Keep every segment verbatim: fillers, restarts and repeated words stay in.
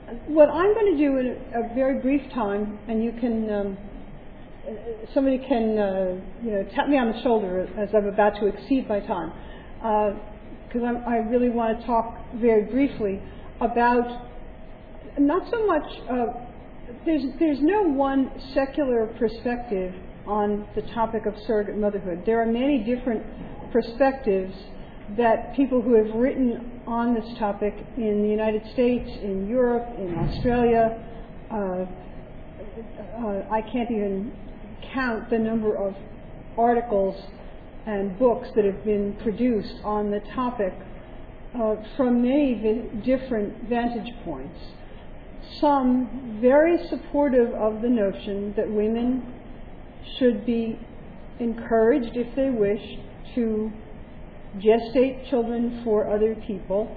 what I'm going to do in a, a very brief time, and you can, um, somebody can, uh, you know, tap me on the shoulder as I'm about to exceed my time, because uh, I really want to talk very briefly about not so much. Uh, there's there's no one secular perspective on the topic of surrogate motherhood. There are many different perspectives that people who have written on this topic in the United States, in Europe, in Australia, uh, uh, I can't even count the number of articles and books that have been produced on the topic uh, from many vi- different vantage points. Some very supportive of the notion that women should be encouraged, if they wish, to gestate children for other people.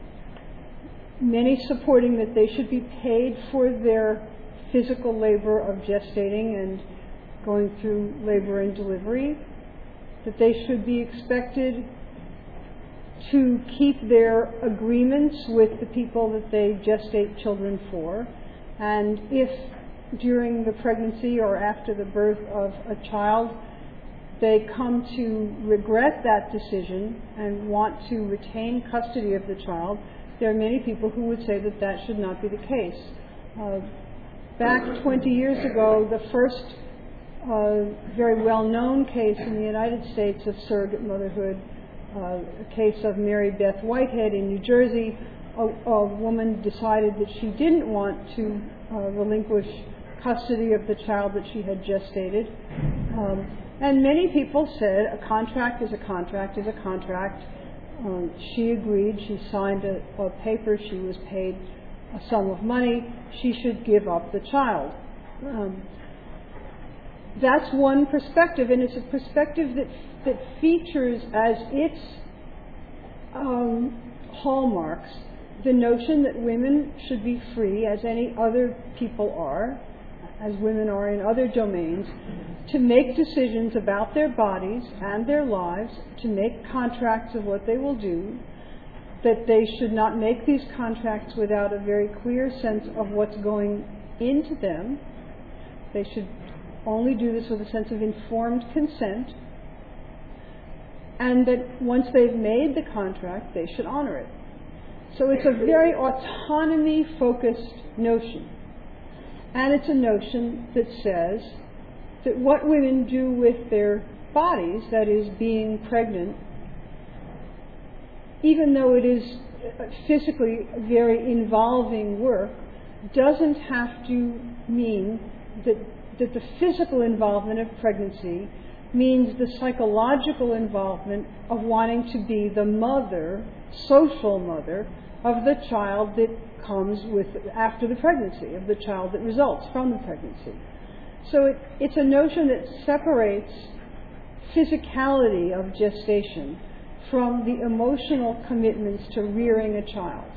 Many supporting that they should be paid for their physical labor of gestating and going through labor and delivery, that they should be expected to keep their agreements with the people that they gestate children for, and if during the pregnancy or after the birth of a child they come to regret that decision and want to retain custody of the child, there are many people who would say that that should not be the case. Uh, back twenty years ago, the first uh, very well-known case in the United States of surrogate motherhood, uh, a case of Mary Beth Whitehead in New Jersey, a, a woman decided that she didn't want to uh, relinquish custody of the child that she had gestated. Um, And many people said a contract is a contract is a contract. Um, she agreed. She signed a, a paper. She was paid a sum of money. She should give up the child. Um, that's one perspective, and it's a perspective that that features as its um, hallmarks the notion that women should be free, as any other people are, as women are in other domains, to make decisions about their bodies and their lives, to make contracts of what they will do, that they should not make these contracts without a very clear sense of what's going into them. They should only do this with a sense of informed consent, and that once they've made the contract, they should honor it. So it's a very autonomy-focused notion. And it's a notion that says that what women do with their bodies, that is, being pregnant, even though it is physically very involving work, doesn't have to mean that, that the physical involvement of pregnancy means the psychological involvement of wanting to be the mother, social mother, of the child that comes with after the pregnancy, of the child that results from the pregnancy. So it, it's a notion that separates physicality of gestation from the emotional commitments to rearing a child.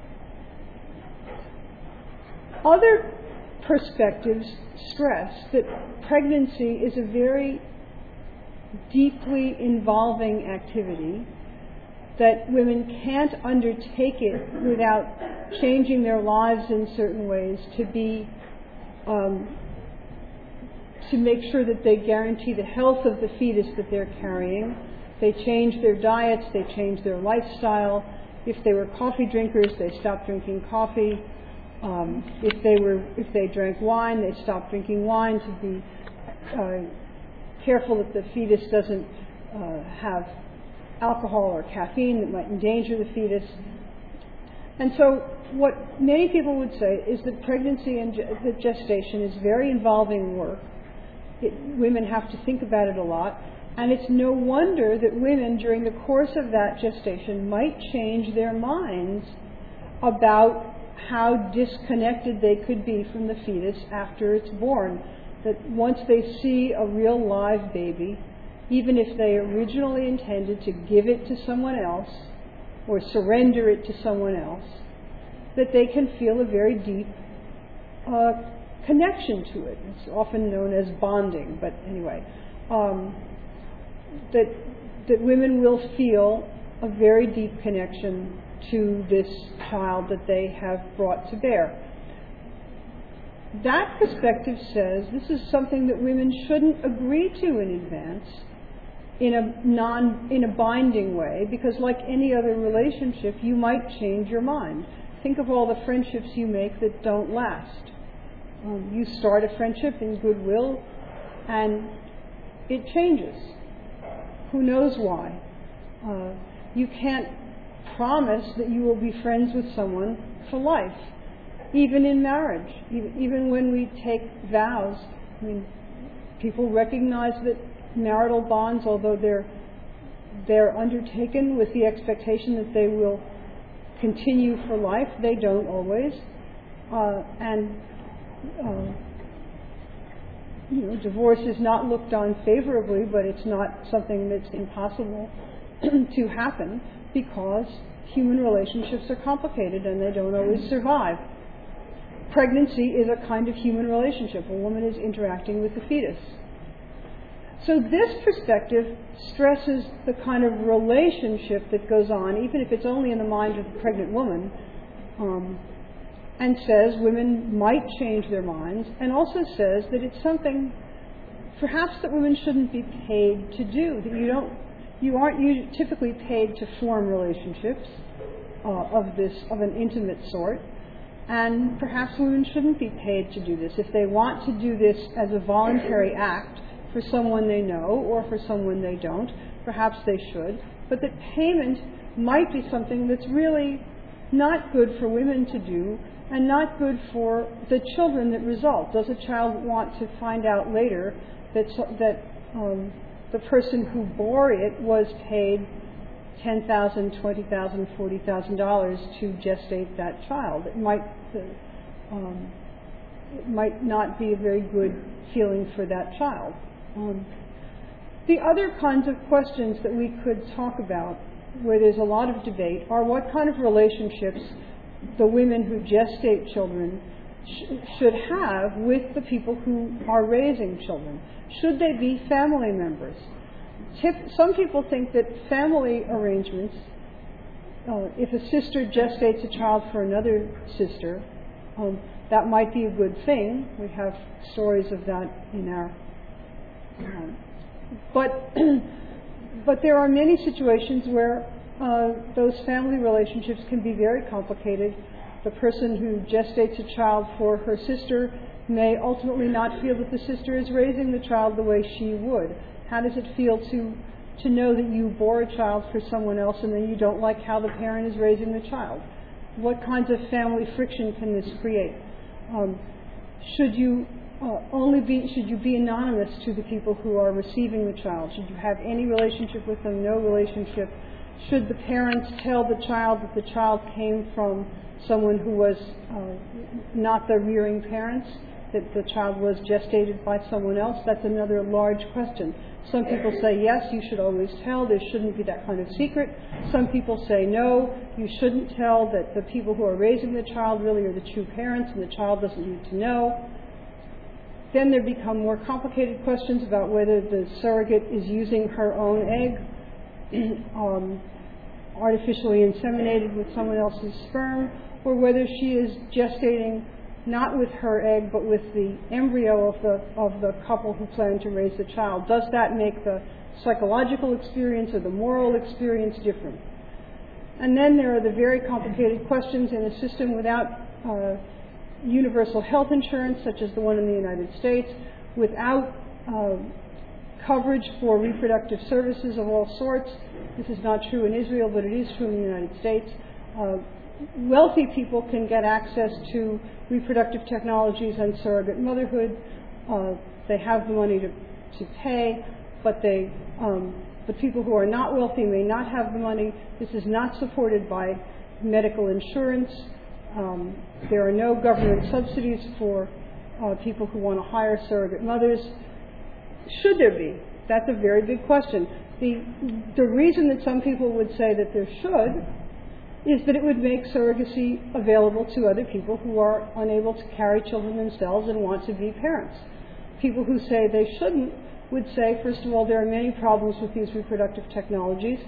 Other perspectives stress that pregnancy is a very deeply involving activity, that women can't undertake it without changing their lives in certain ways to be um, to make sure that they guarantee the health of the fetus that they're carrying. They change their diets, they change their lifestyle. If they were coffee drinkers, they stopped drinking coffee. Um, if they were if they drank wine, they stopped drinking wine to be uh, careful that the fetus doesn't uh, have alcohol or caffeine that might endanger the fetus. And so what many people would say is that pregnancy and ge- that gestation is very involving work. It, women have to think about it a lot. And it's no wonder that women, during the course of that gestation, might change their minds about how disconnected they could be from the fetus after it's born. That once they see a real live baby, even if they originally intended to give it to someone else or surrender it to someone else, that they can feel a very deep uh, connection to it. It's often known as bonding, but anyway, um, that that women will feel a very deep connection to this child that they have brought to bear. That perspective says this is something that women shouldn't agree to in advance in a non in a binding way, because like any other relationship, you might change your mind. Think of all the friendships you make that don't last. Um, you start a friendship in goodwill, and it changes. Who knows why? Uh, you can't promise that you will be friends with someone for life. Even in marriage, even when we take vows, I mean, people recognize that marital bonds, although they're they're undertaken with the expectation that they will continue for life, they don't always. Uh, and uh, you know, divorce is not looked on favorably, but it's not something that's impossible to happen, because human relationships are complicated and they don't always survive. Pregnancy is a kind of human relationship. A woman is interacting with the fetus. So this perspective stresses the kind of relationship that goes on, even if it's only in the mind of the pregnant woman, um, and says women might change their minds, and also says that it's something perhaps that women shouldn't be paid to do, that you don't, you aren't usually typically paid to form relationships uh, of this, of an intimate sort. And perhaps women shouldn't be paid to do this. If they want to do this as a voluntary act for someone they know or for someone they don't, perhaps they should. But that payment might be something that's really not good for women to do and not good for the children that result. Does a child want to find out later that, that um, the person who bore it was paid ten thousand dollars, twenty thousand dollars, forty thousand dollars to gestate that child? It might, um, it might not be a very good feeling for that child. Um, the other kinds of questions that we could talk about, where there's a lot of debate, are what kind of relationships the women who gestate children sh- should have with the people who are raising children. Should they be family members? Some people think that family arrangements, uh, if a sister gestates a child for another sister, um, that might be a good thing. We have stories of that in our... Um, but, but there are many situations where uh, those family relationships can be very complicated. The person who gestates a child for her sister may ultimately not feel that the sister is raising the child the way she would. How does it feel to to know that you bore a child for someone else and then you don't like how the parent is raising the child? What kinds of family friction can this create? Um, should you uh, only be should you be anonymous to the people who are receiving the child? Should you have any relationship with them? No relationship? Should the parents tell the child that the child came from someone who was uh, not the rearing parents, that the child was gestated by someone else? That's another large question. Some people say, yes, you should always tell. There shouldn't be that kind of secret. Some people say, no, you shouldn't tell, that the people who are raising the child really are the true parents and the child doesn't need to know. Then there become more complicated questions about whether the surrogate is using her own egg, um, artificially inseminated with someone else's sperm, or whether she is gestating not with her egg, but with the embryo of the of the couple who plan to raise the child. Does that make the psychological experience or the moral experience different? And then there are the very complicated questions in a system without uh, universal health insurance, such as the one in the United States, without uh, coverage for reproductive services of all sorts. This is not true in Israel, but it is true in the United States. Uh, Wealthy people can get access to reproductive technologies and surrogate motherhood. Uh, they have the money to, to pay, but they, um, the people who are not wealthy may not have the money. This is not supported by medical insurance. Um, there are no government subsidies for uh, people who want to hire surrogate mothers. Should there be? That's a very big question. The, the reason that some people would say that there should is that it would make surrogacy available to other people who are unable to carry children themselves and want to be parents. People who say they shouldn't would say, first of all, there are many problems with these reproductive technologies,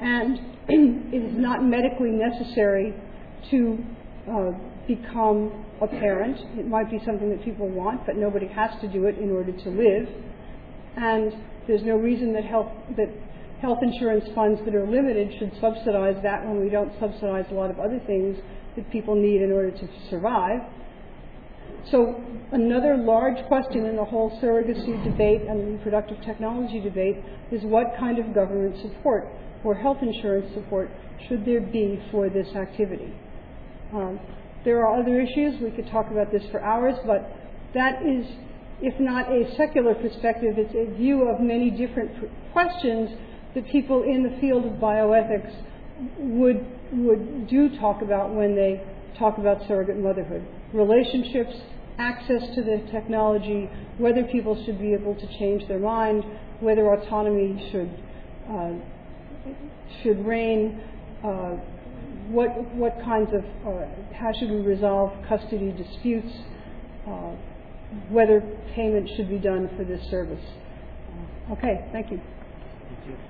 and it is not medically necessary to uh, become a parent. It might be something that people want, but nobody has to do it in order to live. And there's no reason that health that health insurance funds that are limited should subsidize that when we don't subsidize a lot of other things that people need in order to survive. So another large question in the whole surrogacy debate and the reproductive technology debate is what kind of government support or health insurance support should there be for this activity. Um, there are other issues. We could talk about this for hours, but that is, if not a secular perspective, it's a view of many different pr- questions that people in the field of bioethics would would do talk about when they talk about surrogate motherhood. Relationships, access to the technology, whether people should be able to change their mind, whether autonomy should uh, should reign, uh, what what kinds of, uh, how should we resolve custody disputes, uh, whether payment should be done for this service. Uh, okay, thank you. Thank you.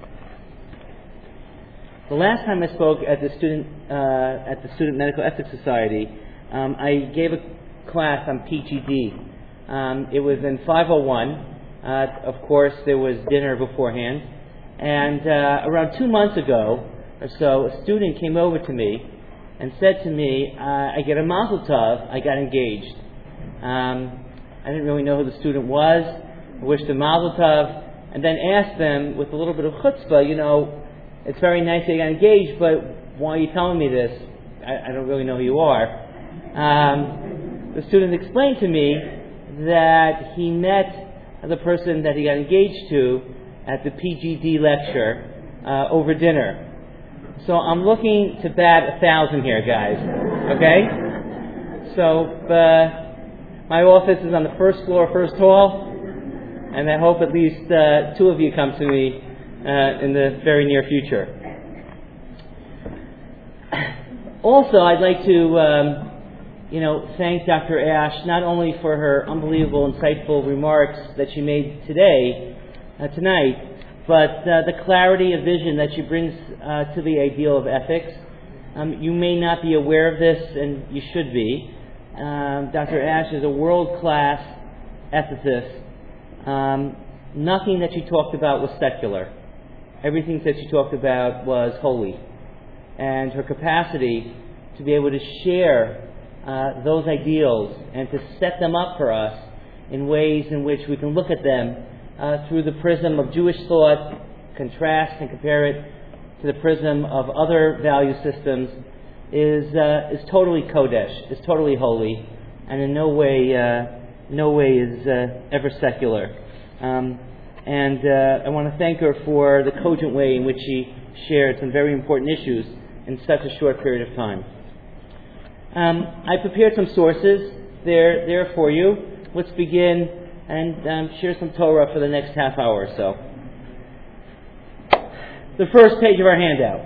The last time I spoke at the student uh, at the Student Medical Ethics Society, um, I gave a class on P G D. Um, it was in five oh one. Uh, of course, there was dinner beforehand. And uh, around two months ago or so, a student came over to me and said to me, uh, I get a mazel tov, I got engaged. Um, I didn't really know who the student was. I wished them mazel tov, and then asked them with a little bit of chutzpah, you know, it's very nice that you got engaged, but why are you telling me this? I, I don't really know who you are. Um, the student explained to me that he met the person that he got engaged to at the P G D lecture uh, over dinner. So I'm looking to bat a thousand here, guys. Okay? So uh, my office is on the first floor, first hall, and I hope at least uh, two of you come to me uh, in the very near future. Also, I'd like to, um, you know, thank Doctor Ash not only for her unbelievable, insightful remarks that she made today, uh, tonight, but uh, the clarity of vision that she brings uh, to the ideal of ethics. Um, you may not be aware of this, and you should be. Um, Doctor Ash is a world-class ethicist. Um, nothing that she talked about was secular. Everything that she talked about was holy. And her capacity to be able to share uh, those ideals and to set them up for us in ways in which we can look at them uh, through the prism of Jewish thought, contrast and compare it to the prism of other value systems, is uh, is totally kodesh, is totally holy, and in no way uh, no way is uh, ever secular. Um, and uh, I want to thank her for the cogent way in which she shared some very important issues in such a short period of time. Um, I prepared some sources. They're there for you. Let's begin and um, share some Torah for the next half hour or so. The first page of our handout.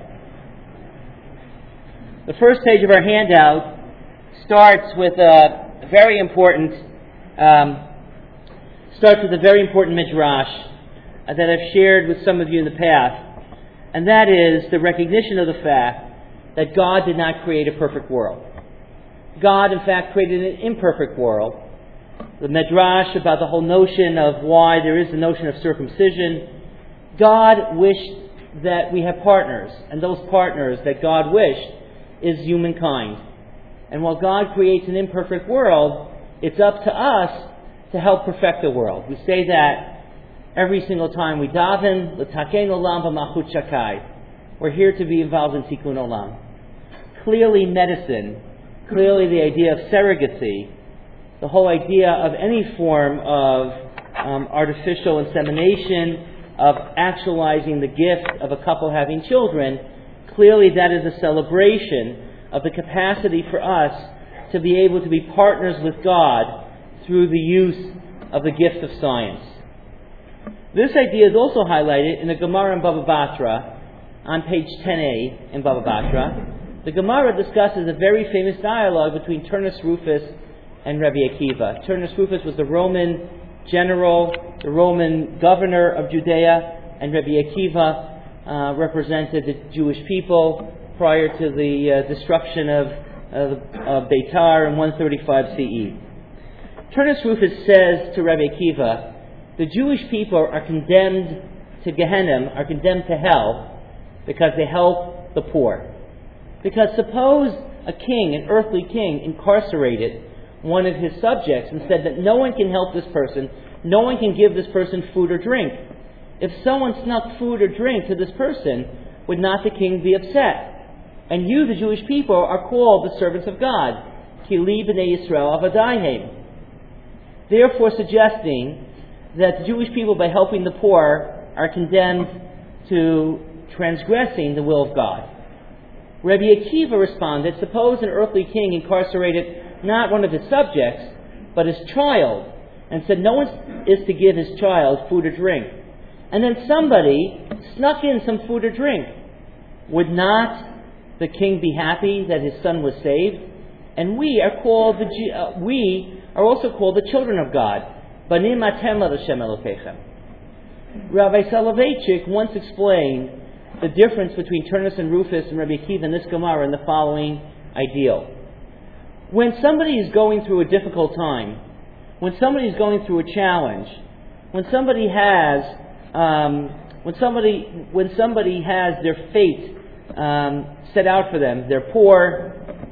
The first page of our handout starts with a very important um, starts with a very important midrash uh, that I've shared with some of you in the past, and that is the recognition of the fact that God did not create a perfect world. God, in fact, created an imperfect world. The midrash about the whole notion of why there is the notion of circumcision. God wished that we have partners, and those partners that God wished is humankind. And while God creates an imperfect world, it's up to us to help perfect the world. We say that every single time we daven, l'taken olam b'malchut shakai. We're here to be involved in tikkun olam. Clearly medicine, clearly the idea of surrogacy, the whole idea of any form of um, artificial insemination, of actualizing the gift of a couple having children, clearly that is a celebration of the capacity for us to be able to be partners with God through the use of the gift of science. This idea is also highlighted in the Gemara in Baba Batra, on page ten A in Baba Batra. The Gemara discusses a very famous dialogue between Turnus Rufus and Rabbi Akiva. Turnus Rufus was the Roman general, the Roman governor of Judea, and Rabbi Akiva uh, represented the Jewish people prior to the uh, destruction of, of, of Beitar in one thirty-five C E. Turnus Rufus says to Rabbi Akiva, the Jewish people are condemned to Gehenna, are condemned to hell, because they help the poor. Because suppose a king, an earthly king, incarcerated one of his subjects and said that no one can help this person, no one can give this person food or drink. If someone snuck food or drink to this person, would not the king be upset? And you, the Jewish people, are called the servants of God. Ki li b'nei Yisrael avadaihem. Therefore suggesting that the Jewish people, by helping the poor, are condemned to transgressing the will of God. Rabbi Akiva responded, suppose an earthly king incarcerated not one of his subjects, but his child, and said no one is to give his child food or drink. And then somebody snuck in some food or drink. Would not the king be happy that his son was saved? And we are called the uh, we are also called the children of God. Banim atem l'Hashem Elokechem. Rabbi Soloveitchik once explained the difference between Turnus and Rufus and Rabbi Akiva in this Gemara in the following ideal. When somebody is going through a difficult time, when somebody is going through a challenge, when somebody has, um, when somebody, when somebody has their fate um, set out for them, they're poor.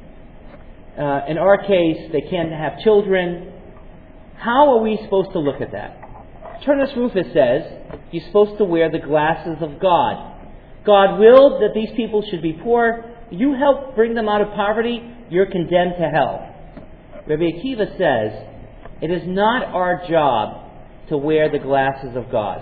Uh, in our case, they can't have children. How are we supposed to look at that? Turnus Rufus says you're supposed to wear the glasses of God. God willed that these people should be poor. You help bring them out of poverty, you're condemned to hell. Rabbi Akiva says, it is not our job to wear the glasses of God.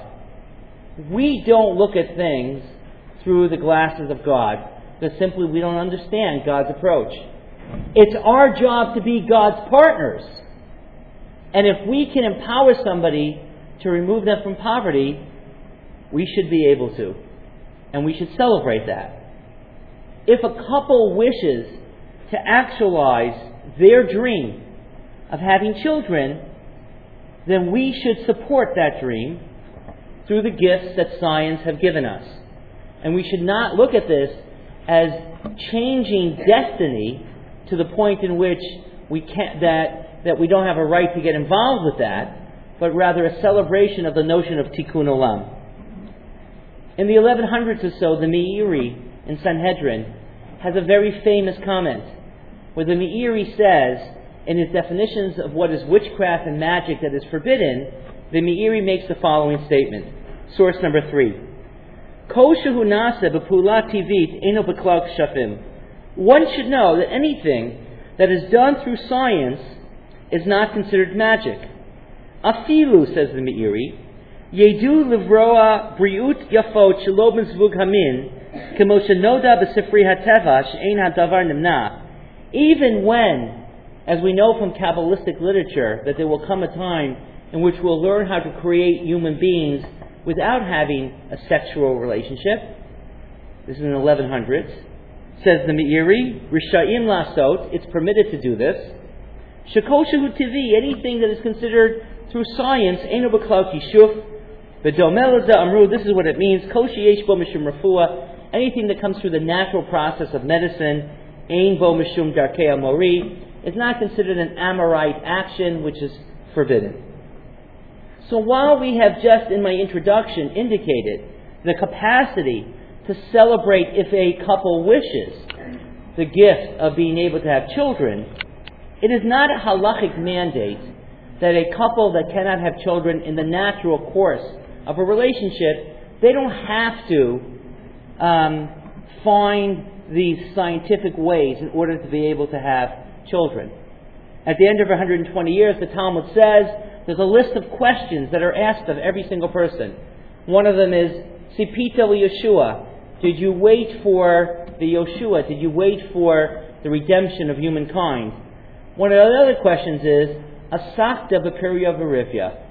We don't look at things through the glasses of God, because simply we don't understand God's approach. It's our job to be God's partners. And if we can empower somebody to remove them from poverty, we should be able to. And we should celebrate that. If a couple wishes to actualize their dream of having children, then we should support that dream through the gifts that science have given us. And we should not look at this as changing destiny to the point in which we can't, that, that we don't have a right to get involved with that, but rather a celebration of the notion of tikkun olam. In the eleven hundreds or so, the Meiri in Sanhedrin has a very famous comment, where the Meiri says, in his definitions of what is witchcraft and magic that is forbidden, the Meiri makes the following statement. Source number three. Kol shehu nase b'pula tivit eino b'klal kshafim. One should know that anything that is done through science is not considered magic. Afilu, says the Meiri, yedu livroa briut yafot shelo b'zvug hamin kemo shenoda b'sifri hateva she'ein hadavar nimna. Even when, as we know from Kabbalistic literature, that there will come a time in which we'll learn how to create human beings without having a sexual relationship. This is in the eleven hundreds. Says the Meiri, Rishayim lasot, it's permitted to do this. Shekol shehu tivi, anything that is considered through science, eino b'klal kishuf, v'domel leza amru, this is what it means, kol sheyesh bo mishum refuah, anything that comes through the natural process of medicine, ein bo mishum darkei amori, is not considered an Amorite action, which is forbidden. So while we have just in my introduction indicated the capacity to celebrate if a couple wishes the gift of being able to have children, it is not a halachic mandate that a couple that cannot have children in the natural course of a relationship, they don't have to um, find these scientific ways in order to be able to have children. At the end of one hundred twenty years, the Talmud says there's a list of questions that are asked of every single person. One of them is, Sipita Yeshua, did you wait for the Yoshua? Did you wait for the redemption of humankind? One of the other questions is, Asakta b'periya v'rivya.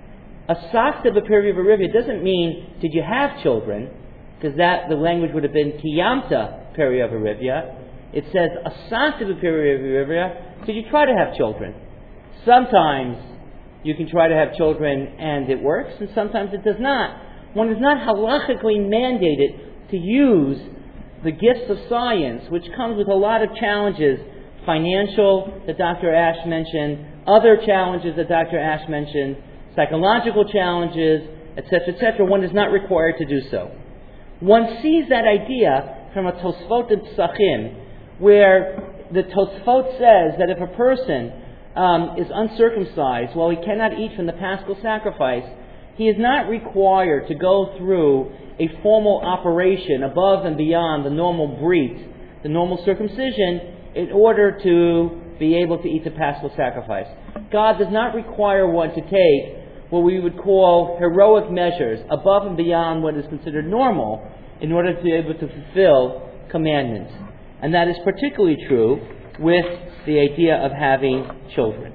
Asakta b'periya v'rivya doesn't mean, did you have children? Because that, the language would have been, Kiyamta periya v'rivya. It says, Asakta b'periya v'rivya, did you try to have children? Sometimes you can try to have children and it works, and sometimes it does not. One is not halachically mandated to use the gifts of science, which comes with a lot of challenges, financial that Doctor Ash mentioned, other challenges that Doctor Ash mentioned, psychological challenges, et cetera, et cetera. One is not required to do so. One sees that idea from a Tosfot in Psachim, where the Tosfot says that if a person um, is uncircumcised, while he cannot eat from the Paschal sacrifice, he is not required to go through a formal operation above and beyond the normal brit, the normal circumcision, in order to be able to eat the Paschal sacrifice. God does not require one to take what we would call heroic measures above and beyond what is considered normal in order to be able to fulfill commandments. And that is particularly true with the idea of having children.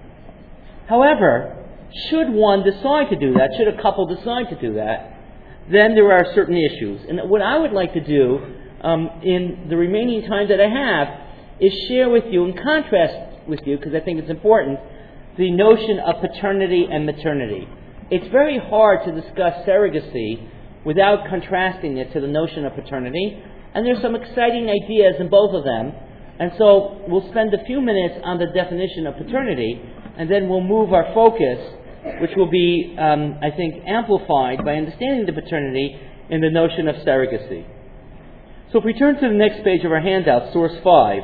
However, should one decide to do that, should a couple decide to do that, then there are certain issues. And what I would like to do um, in the remaining time that I have is share with you, in contrast with you, because I think it's important, the notion of paternity and maternity. It's very hard to discuss surrogacy without contrasting it to the notion of paternity, and there's some exciting ideas in both of them. And so we'll spend a few minutes on the definition of paternity, and then we'll move our focus, which will be, um, I think, amplified by understanding the paternity in the notion of surrogacy. So if we turn to the next page of our handout, source five,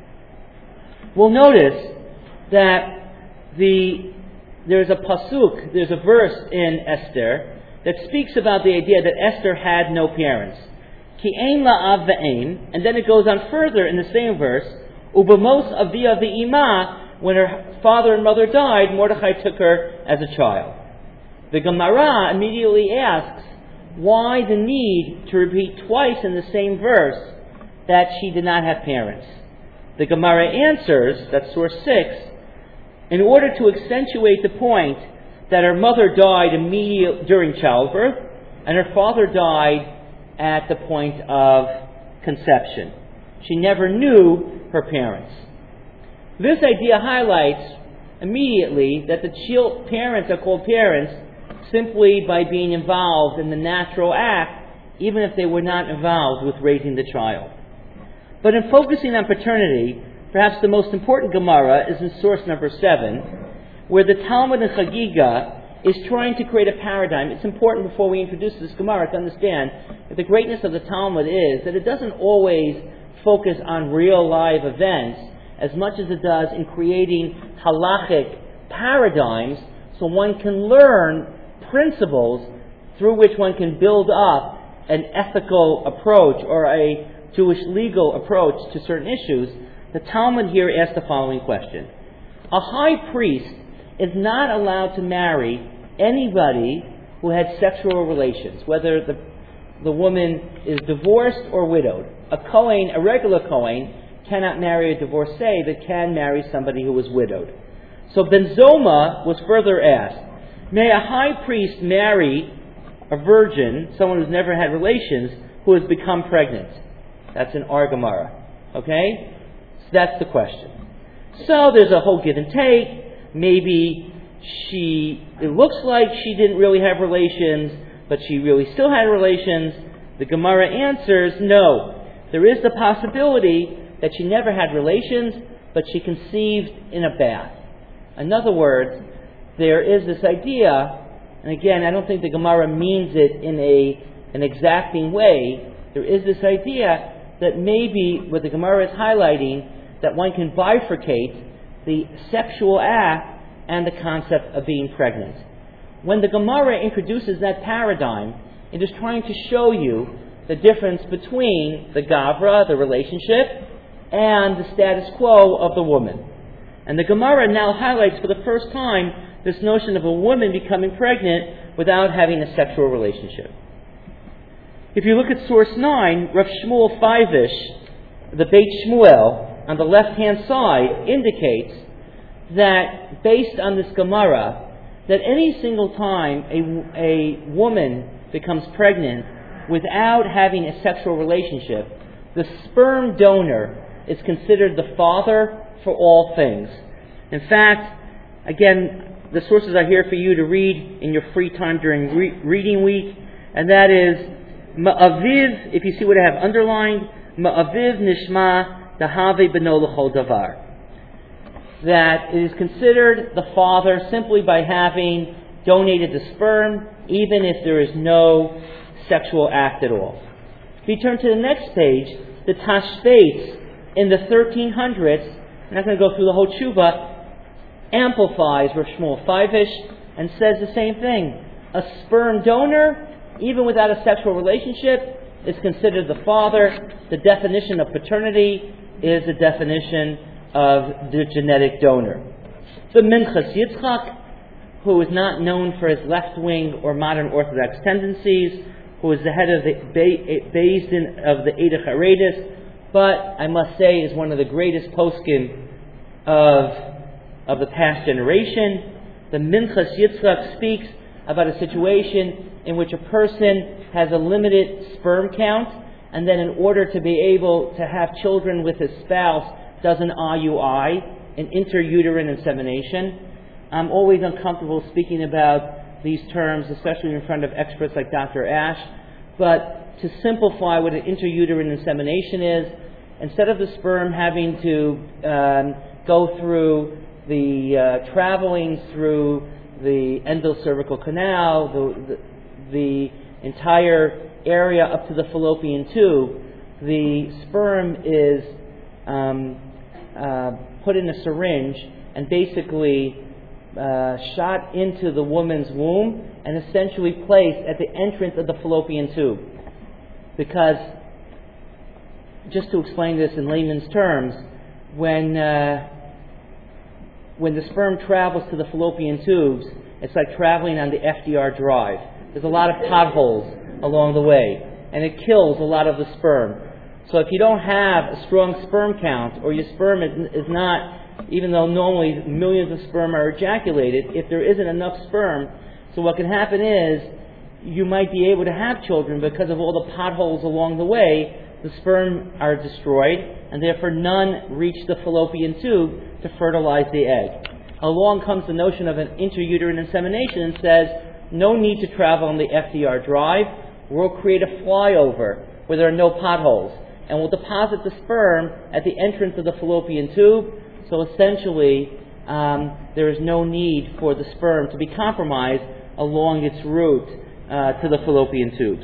we'll notice that the there's a pasuk, there's a verse in Esther that speaks about the idea that Esther had no parents. Ki ein la'av ve'ein, and then it goes on further in the same verse, ubamos avia ve'ima, when her father and mother died, Mordechai took her as a child. The Gemara immediately asks, why the need to repeat twice in the same verse that she did not have parents? The Gemara answers, that's source six, in order to accentuate the point that her mother died immediately during childbirth and her father died at the point of conception. She never knew her parents. This idea highlights immediately that the child parents are called parents simply by being involved in the natural act, even if they were not involved with raising the child. But in focusing on paternity, perhaps the most important Gemara is in source number seven, where the Talmud in Chagiga is trying to create a paradigm. It's important before we introduce this Gemara to understand that the greatness of the Talmud is that it doesn't always focus on real live events as much as it does in creating halachic paradigms so one can learn principles through which one can build up an ethical approach or a Jewish legal approach to certain issues. The Talmud here asks the following question. A high priest is not allowed to marry anybody who had sexual relations, whether the, the woman is divorced or widowed. A Kohen, a regular Kohen, cannot marry a divorcee that can marry somebody who was widowed. So Ben Zoma was further asked, may a high priest marry a virgin, someone who's never had relations, who has become pregnant? That's in our Gemara. Okay? So that's the question. So there's a whole give and take. Maybe she, it looks like she didn't really have relations, but she really still had relations. The Gemara answers, no. There is the possibility that she never had relations, but she conceived in a bath. In other words, there is this idea, and again, I don't think the Gemara means it in a an exacting way. There is this idea that maybe what the Gemara is highlighting, that one can bifurcate the sexual act and the concept of being pregnant. When the Gemara introduces that paradigm, it is trying to show you the difference between the Gavra, the relationship, and the status quo of the woman. And the Gemara now highlights for the first time this notion of a woman becoming pregnant without having a sexual relationship. If you look at source nine, Rav Shmuel Feivish, the Beit Shmuel, on the left-hand side, indicates that based on this Gemara, that any single time a, a woman becomes pregnant without having a sexual relationship, the sperm donor is considered the father for all things. In fact, again, the sources are here for you to read in your free time during re- reading week, and that is Ma'aviv, if you see what I have underlined, Ma'aviv nishma dahave beno l'chol davar. That it is considered the father simply by having donated the sperm, even if there is no sexual act at all. If you turn to the next page, the Tashbetz in the thirteen hundreds, I'm not going to go through the whole tshuva, amplifies Rav Shmuel Feivish and says the same thing. A sperm donor, even without a sexual relationship, is considered the father. The definition of paternity is the definition of the genetic donor. The Minchas Yitzchak, who is not known for his left-wing or modern Orthodox tendencies, who is the head of the Beis Din of the Eidach Haredis, but I must say is one of the greatest poskim of, of the past generation. The Minchas Yitzchak speaks about a situation in which a person has a limited sperm count, and then in order to be able to have children with his spouse, does an I U I, an interuterine insemination. I'm always uncomfortable speaking about these terms, especially in front of experts like Doctor Ash, but to simplify what an interuterine insemination is, instead of the sperm having to um, go through the uh, traveling through the endocervical canal, the, the, the entire area up to the fallopian tube, the sperm is um, uh, put in a syringe and basically uh, shot into the woman's womb and essentially placed at the entrance of the fallopian tube. Because, just to explain this in layman's terms, when uh, when the sperm travels to the fallopian tubes, it's like traveling on the F D R drive. There's a lot of potholes along the way, and it kills a lot of the sperm. So if you don't have a strong sperm count, or your sperm is, is not, even though normally millions of sperm are ejaculated, if there isn't enough sperm, so what can happen is you might be able to have children because of all the potholes along the way. The sperm are destroyed, and therefore none reach the fallopian tube to fertilize the egg. Along comes the notion of an intrauterine insemination and says, no need to travel on the F D R drive. We'll create a flyover where there are no potholes, and we'll deposit the sperm at the entrance of the fallopian tube. So essentially, um, there is no need for the sperm to be compromised along its route uh, to the fallopian tubes.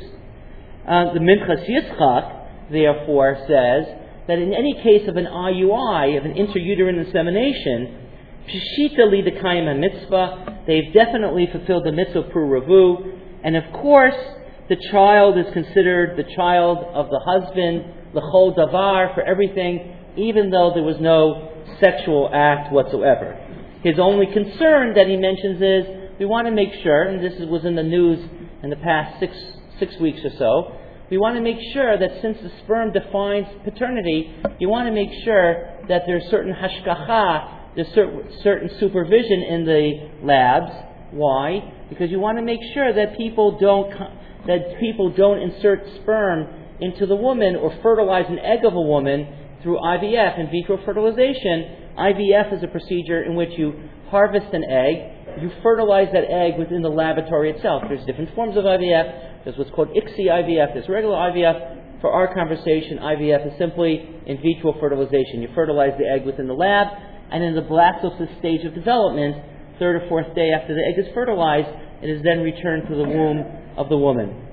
Uh, the Minchas Yitzchak, therefore, says that in any case of an I U I, of an intrauterine insemination, Pshita li dekayim mitzvah, they've definitely fulfilled the mitzvah pru ravu, and of course, the child is considered the child of the husband, l'chol davar, for everything, even though there was no sexual act whatsoever. His only concern that he mentions is, we want to make sure, and this was in the news in the past six six weeks or so, we want to make sure that since the sperm defines paternity, you want to make sure that there's certain hashgacha, there's certain, certain supervision in the labs. Why? Because you want to make sure that people don't that people don't insert sperm into the woman or fertilize an egg of a woman through I V F, in vitro fertilization. I V F is a procedure in which you harvest an egg, you fertilize that egg within the laboratory itself. There's different forms of I V F. There's what's called I C S I I V F. There's regular I V F. For our conversation, I V F is simply in vitro fertilization. You fertilize the egg within the lab, and in the blastocyst stage of development, third or fourth day after the egg is fertilized, it is then returned to the womb of the woman.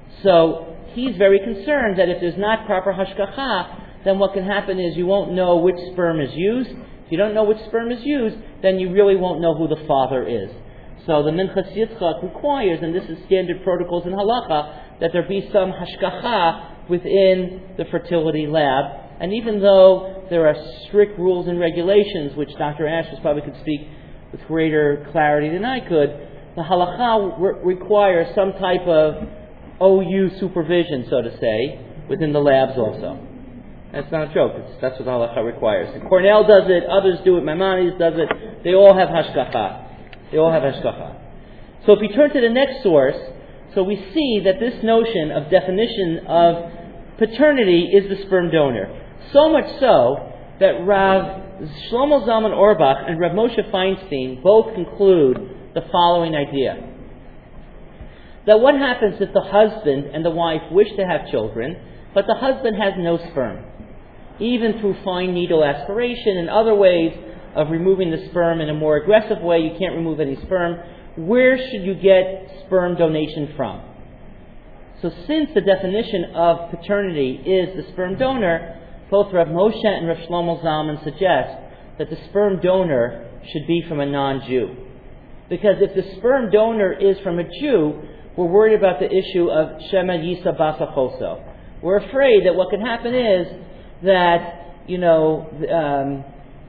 So he's very concerned that if there's not proper hashgacha, then what can happen is you won't know which sperm is used. If you don't know which sperm is used, then you really won't know who the father is. So the Minchas Yitzchak requires, and this is standard protocols in halacha, that there be some hashgacha within the fertility lab. And even though there are strict rules and regulations, which Doctor Ashes probably could speak with greater clarity than I could, the halacha re- requires some type of O U supervision, so to say, within the labs also. That's not a joke. It's, that's what halacha requires. And Cornell does it. Others do it. Maimonides does it. They all have hashgacha. They all have hashgacha. So if we turn to the next source, so we see that this notion of definition of paternity is the sperm donor. So much so that Rav Shlomo Zalman Auerbach and Rav Moshe Feinstein both conclude the following idea. that what happens if the husband and the wife wish to have children, but the husband has no sperm? Even through fine needle aspiration and other ways of removing the sperm in a more aggressive way, you can't remove any sperm. Where should you get sperm donation from? So since the definition of paternity is the sperm donor, both Rav Moshe and Rav Shlomo Zalman suggest that the sperm donor should be from a non-Jew. Because if the sperm donor is from a Jew, we're worried about the issue of Shema Yisa Basa Choso. We're afraid that what could happen is that, you know, um,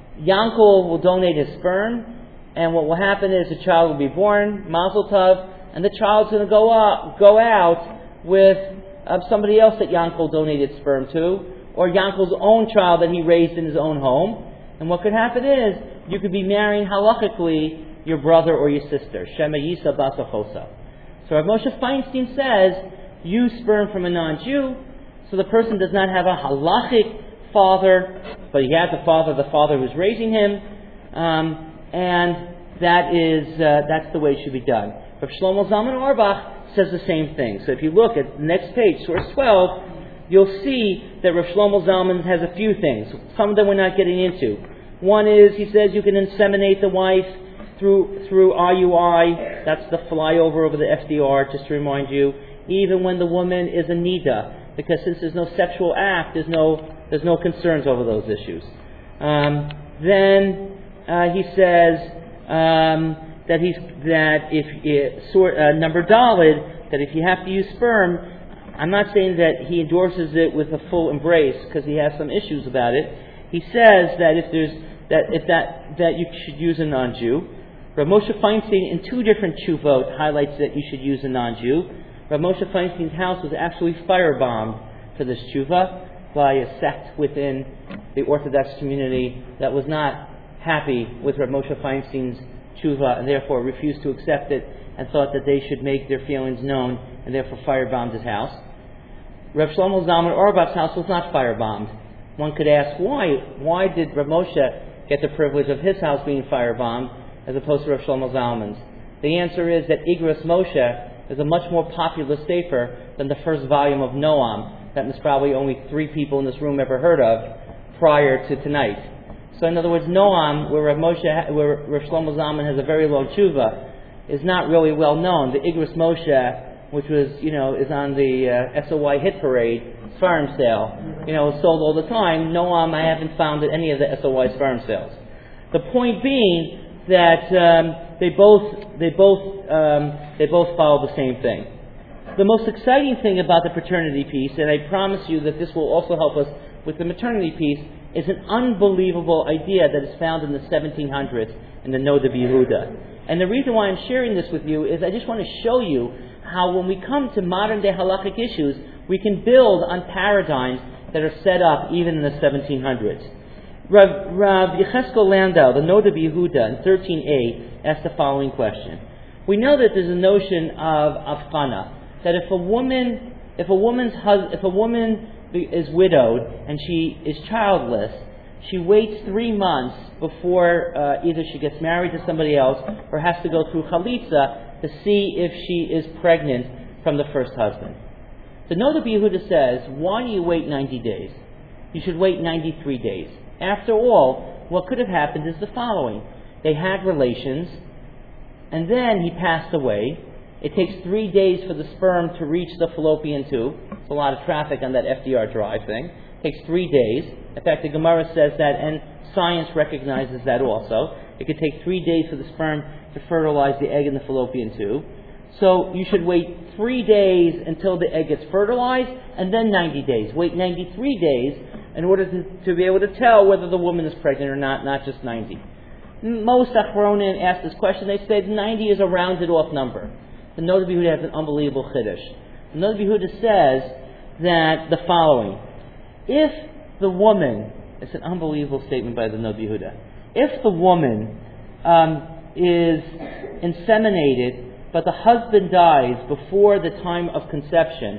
Yankel will donate his sperm, and what will happen is the child will be born, Mazel Tov, and the child's going to go out, go out with uh, somebody else that Yankel donated sperm to, or Yankel's own child that he raised in his own home. And what could happen is you could be marrying halachically your brother or your sister. Shema Yisa Basa Chosa. So Rav Moshe Feinstein says, use sperm from a non-Jew, so the person does not have a halachic father, but he has a father, the father who's raising him, um, and that is uh, that's the way it should be done. Rav Shlomo Zalman Auerbach says the same thing. So if you look at the next page, source twelve, you'll see that Rav Shlomo Zalman has a few things. Some of them we're not getting into. One is, he says you can inseminate the wife through through I U I. That's the flyover over the F D R, just to remind you. Even when the woman is a nida, because since there's no sexual act, there's no there's no concerns over those issues. Um, then uh, he says um, that he's that if it, sort uh, number daled, that if you have to use sperm, I'm not saying that he endorses it with a full embrace because he has some issues about it. He says that if there's that if that that you should use a non-Jew. Rav Moshe Feinstein in two different tshuvot highlights that you should use a non-Jew. Rav Moshe Feinstein's house was actually firebombed for this tshuva by a sect within the Orthodox community that was not happy with Rav Moshe Feinstein's tshuva and therefore refused to accept it and thought that they should make their feelings known and therefore firebombed his house. Rav Shlomo Zalman Auerbach's house was not firebombed. One could ask, why? Why did Rav Moshe get the privilege of his house being firebombed as opposed to Rav Shlomo Zalman's? The answer is that Igros Moshe is a much more popular sefer than the first volume of Noam that was probably only three people in this room ever heard of prior to tonight. So in other words, Noam, where Rav Moshe, where Rav Shlomo Zalman has a very long tshuva, is not really well known. The Igros Moshe, which was, you know, is on the uh, S O Y hit parade, Sfarim sale, you know, is sold all the time. Noam, I haven't found at any of the S O Y Sfarim sales. The point being that um, they both they both um, they both follow the same thing. The most exciting thing about the paternity piece, and I promise you that this will also help us with the maternity piece, is an unbelievable idea that is found in the seventeen hundreds in the Noda B'Yehuda. And the reason why I'm sharing this with you is I just want to show you how when we come to modern day halachic issues, we can build on paradigms that are set up even in the seventeen hundreds. Rav, Rav Yecheskel Landau, the Noda B'Yehuda, in thirteen A, asked the following question. We know that there's a notion of avchana, that if a woman, if a woman's hus- if a woman is widowed and she is childless, she waits three months before uh, either she gets married to somebody else or has to go through chalitza to see if she is pregnant from the first husband. The Noda B'Yehuda says, why do you wait ninety days? You should wait ninety-three days. After all, what could have happened is the following. They had relations, and then he passed away. It takes three days for the sperm to reach the fallopian tube. There's a lot of traffic on that F D R drive thing. It takes three days. In fact, the Gemara says that, and science recognizes that also. It could take three days for the sperm to fertilize the egg in the fallopian tube. So you should wait three days until the egg gets fertilized, and then ninety days. Wait ninety-three days in order to, to be able to tell whether the woman is pregnant or not, not just ninety. Most Achronim ask this question. They say ninety is a rounded off number. The Noda B'Yehuda has an unbelievable chiddush. The Noda B'Yehuda says that the following. If the woman, it's an unbelievable statement by the Noda B'Yehuda, if the woman um, is inseminated, but the husband dies before the time of conception,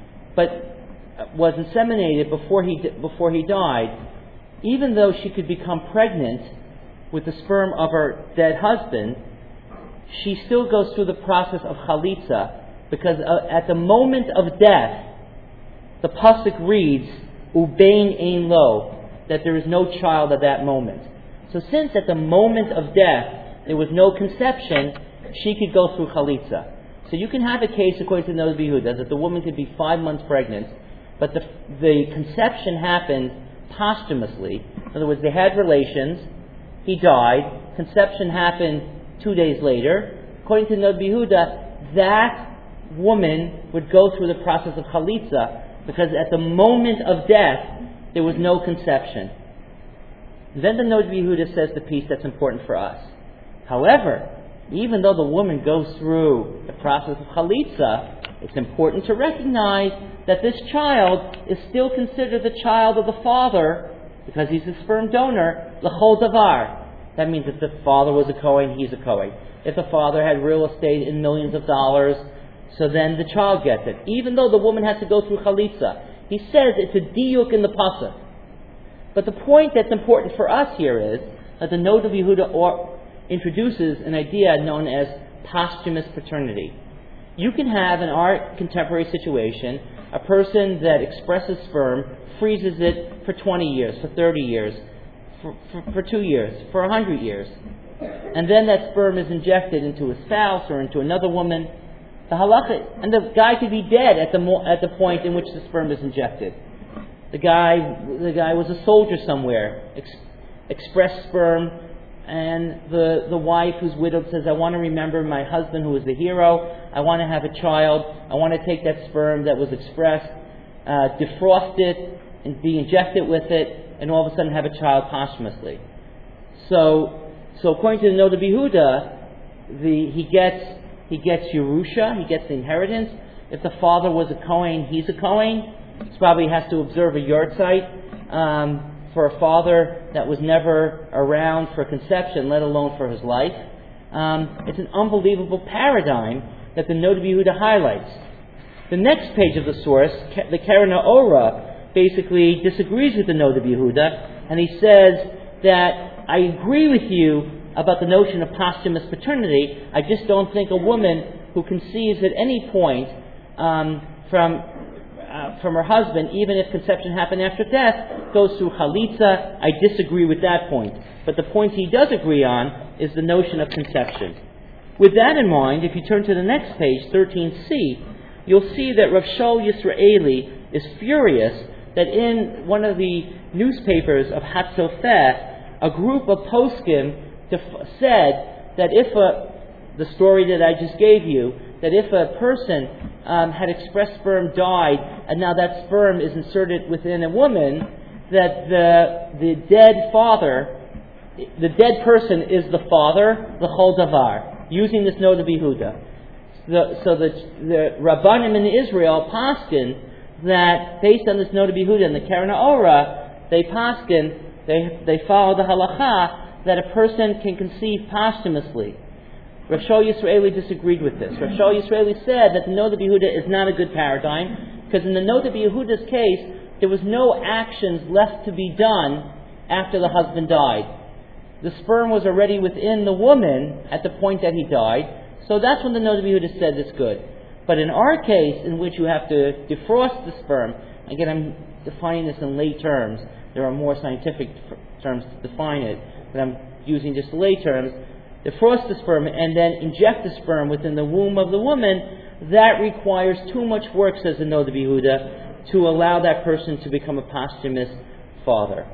but was inseminated before he before he died, even though she could become pregnant with the sperm of her dead husband, she still goes through the process of chalitza because uh, at the moment of death, the pasuk reads, "Ubein ein lo," that there is no child at that moment. So since at the moment of death there was no conception, she could go through chalitza. So you can have a case, according to Noda B'Yehuda, that the woman could be five months pregnant, but the, the conception happened posthumously. In other words, they had relations, he died, conception happened two days later. According to Noda B'Yehuda, that woman would go through the process of chalitza, because at the moment of death, there was no conception. Then the Noda B'Yehuda says the piece that's important for us. However, even though the woman goes through the process of chalitza, it's important to recognize that this child is still considered the child of the father, because he's a sperm donor, l'chol davar. That means if the father was a Kohen, he's a Kohen. If the father had real estate in millions of dollars, so then the child gets it. Even though the woman has to go through chalitza. He says it's a diuk in the pasuk. But the point that's important for us here is that the Noda B'Yehuda or introduces an idea known as posthumous paternity. You can have, in our contemporary situation, a person that expresses sperm, freezes it for twenty years, for thirty years, for, for, for two years, for one hundred years. And then that sperm is injected into a spouse or into another woman. The halacha, and the guy could be dead at the mo- at the point in which the sperm is injected. The guy, the guy was a soldier somewhere, ex- expressed sperm, and the the wife who's widowed says, "I want to remember my husband who was the hero. I want to have a child. I want to take that sperm that was expressed, uh, defrost it, and be injected with it, and all of a sudden have a child posthumously." So, so according to the Noda B'Yehuda, the he gets he gets Yerusha, he gets the inheritance. If the father was a Kohen, he's a Kohen. He probably has to observe a yahrzeit um, for a father that was never around for conception, let alone for his life. Um, it's an unbelievable paradigm that the Noda B'Yehuda highlights. The next page of the source, the Keren HaOra, basically disagrees with the Noda B'Yehuda, and he says that I agree with you about the notion of posthumous paternity. I just don't think a woman who conceives at any point um, from uh, from her husband, even if conception happened after death, goes through chalitza. I disagree with that point. But the point he does agree on is the notion of conception. With that in mind, if you turn to the next page, thirteen c, you'll see that Rav Shaul Yisraeli is furious that in one of the newspapers of Hatzofeh, a group of poskim def- said that if a, the story that I just gave you, that if a person um, had expressed sperm, died, and now that sperm is inserted within a woman, that the the dead father, the dead person is the father, the chol davar, using this Noda B'Yehuda. The, so the, the Rabbanim in Israel paskin that based on this Noda B'Yehuda and the Keren HaOra, they paskin, they they follow the halacha that a person can conceive posthumously. Rav Shaul Yisraeli disagreed with this. Rav Shaul Yisraeli said that the Noda B'Yehuda is not a good paradigm, because in the Noda B'Yehuda's case, there was no actions left to be done after the husband died. The sperm was already within the woman at the point that he died, so that's when the Noda B'Yehuda said it's good. But in our case, in which you have to defrost the sperm, again I'm defining this in lay terms, there are more scientific terms to define it, but I'm using just lay terms, defrost the sperm and then inject the sperm within the womb of the woman, that requires too much work, says the Noda B'Yehuda, to allow that person to become a posthumous father.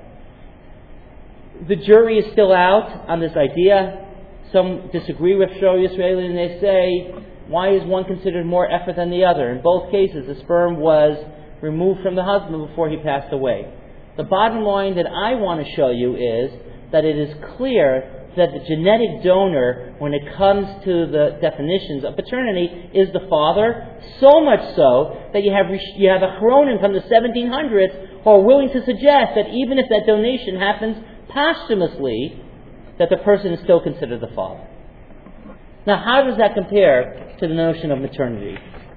The jury is still out on this idea. Some disagree with Shaul Yisraeli and they say, why is one considered more effort than the other? In both cases, the sperm was removed from the husband before he passed away. The bottom line that I want to show you is that it is clear that the genetic donor, when it comes to the definitions of paternity, is the father, so much so that you have you have a Chronim from the seventeen hundreds who are willing to suggest that even if that donation happens posthumously, that the person is still considered the father. Now, how does that compare to the notion of maternity?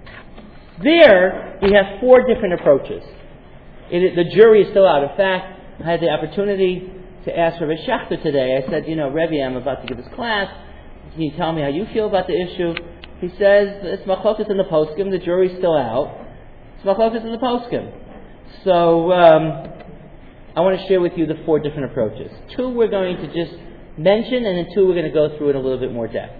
There, we have four different approaches. It, the jury is still out. In fact, I had the opportunity to ask Rabbi Schachter today. I said, you know, Rebbe, I'm about to give this class. Can you tell me how you feel about the issue? He says it's machlokas in the poskim. The jury's still out. It's machlokas in the poskim. So um, I want to share with you the four different approaches. Two we're going to just mention, and then two we're going to go through in a little bit more depth.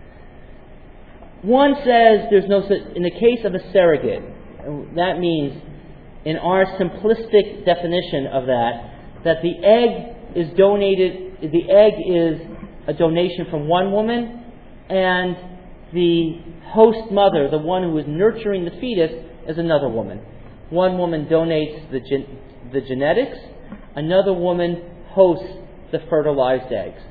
One says there's no in the case of a surrogate. That means, in our simplistic definition of that, that the egg is donated. The egg is a donation from one woman, and the host mother, the one who is nurturing the fetus, is another woman. One woman donates the gen- the genetics, another woman hosts the fertilized eggs.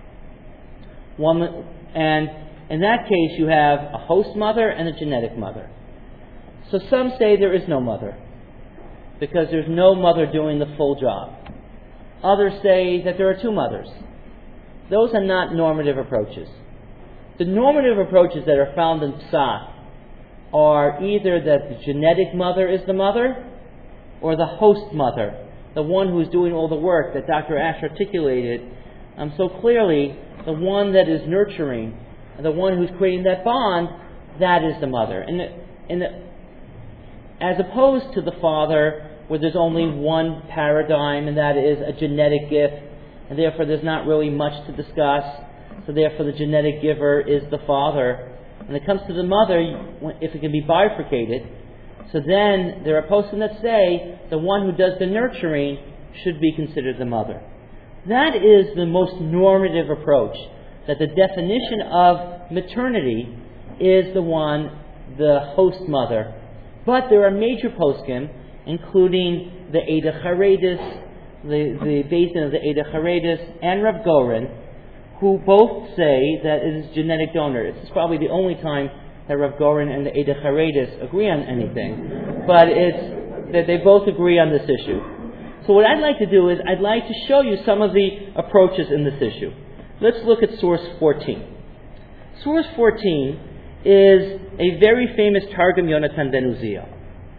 One, and in that case, you have a host mother and a genetic mother. So some say there is no mother, because there's no mother doing the full job. Others say that there are two mothers. Those are not normative approaches. The normative approaches that are found in Psak are either that the genetic mother is the mother, or the host mother, the one who is doing all the work that Doctor Ash articulated um, so clearly, the one that is nurturing, the one who's creating that bond, that is the mother. And, the, and the, as opposed to the father, where there's only one paradigm, and that is a genetic gift, and therefore there's not really much to discuss. So therefore the genetic giver is the father. When it comes to the mother, if it can be bifurcated, so then there are poskim that say the one who does the nurturing should be considered the mother. That is the most normative approach, that the definition of maternity is the one, the host mother. But there are major poskim, including the Eidach Haredis, the, the basin of the Eidach Haredis, and Rav Goren, who both say that it is genetic donor. This is probably the only time that Rav Goren and the Eidach Haredis agree on anything, but it's that they both agree on this issue. So what I'd like to do is I'd like to show you some of the approaches in this issue. Let's look at source fourteen. Source fourteen is a very famous Targum Yonatan ben Uziel.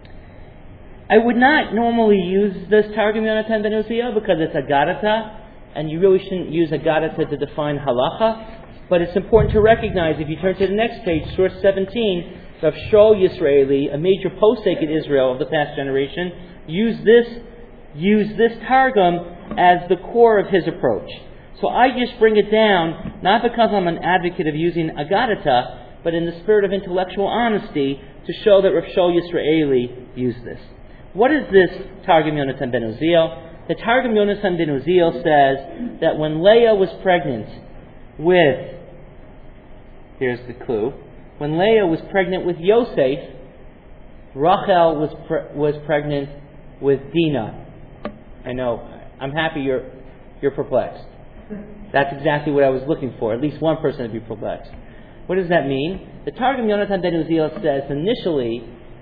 I would not normally use this Targum Yonatan ben Uziel because it's a Gadata, and you really shouldn't use a Gadata to define halacha. But it's important to recognize, if you turn to the next page, source seventeen, Rav Shaul Yisraeli, a major posek in Israel of the past generation, used this, used this Targum as the core of his approach. So I just bring it down, not because I'm an advocate of using Agadata, but in the spirit of intellectual honesty, to show that Rav Shaul Yisraeli used this. What is this Targum Yonatan ben Uziel? The Targum Yonatan ben Uziel says that when Leah was pregnant with, here's the clue, when Leah was pregnant with Yosef, Rachel was pre- was pregnant with Dinah. I know, I'm happy you're you're perplexed. That's exactly what I was looking for, at least one person to be perplexed. What does that mean? The Targum Yonatan ben Uziel says initially,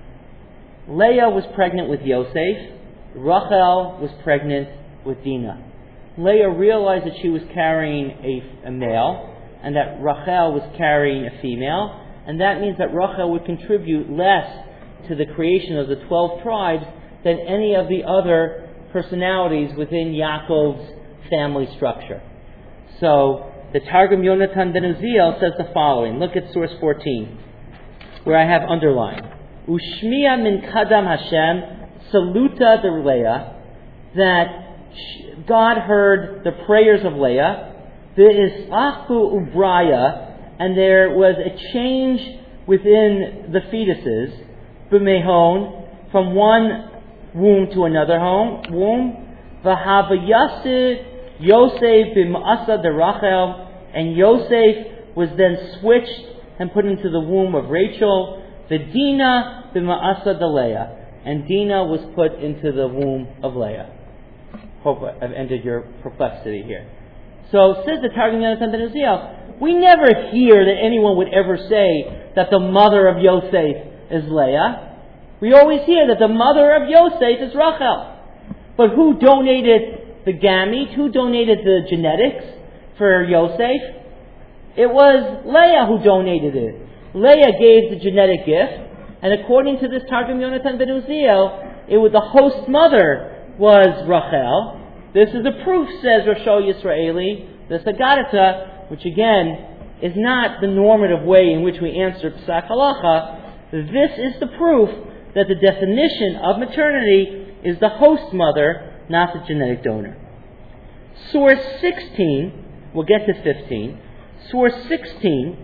Leah was pregnant with Yosef, Rachel was pregnant with Dinah. Leah realized that she was carrying a, a male, and that Rachel was carrying a female, and that means that Rachel would contribute less to the creation of the twelve tribes than any of the other personalities within Yaakov's family structure. So, the Targum Yonatan ben Uziel says the following. Look at source fourteen, where I have underlined. Ushmiya min kadam Hashem, saluta de Leah, that God heard the prayers of Leah, V'is'achu ubraya, and there was a change within the fetuses, b'mehon, from one womb to another home, womb, v'havayasid Yosef b'ma'asa de Rachel, and Yosef was then switched and put into the womb of Rachel, v'dina b'ma'asa de Leah, and Dinah was put into the womb of Leah. Hope I've ended your perplexity here. So, says the Targum Yonatan ben Uziel, we never hear that anyone would ever say that the mother of Yosef is Leah. We always hear that the mother of Yosef is Rachel. But who donated the gamete? Who donated the genetics for Yosef? It was Leah who donated it. Leah gave the genetic gift, and according to this Targum Yonatan ben Uziel, it was the host mother was Rachel. This is the proof, says Rav Shaul Yisraeli, this Agadata, which again is not the normative way in which we answer Psak Halacha. This is the proof that the definition of maternity is the host mother, not the genetic donor. Source sixteen, we'll get to fifteen. Source sixteen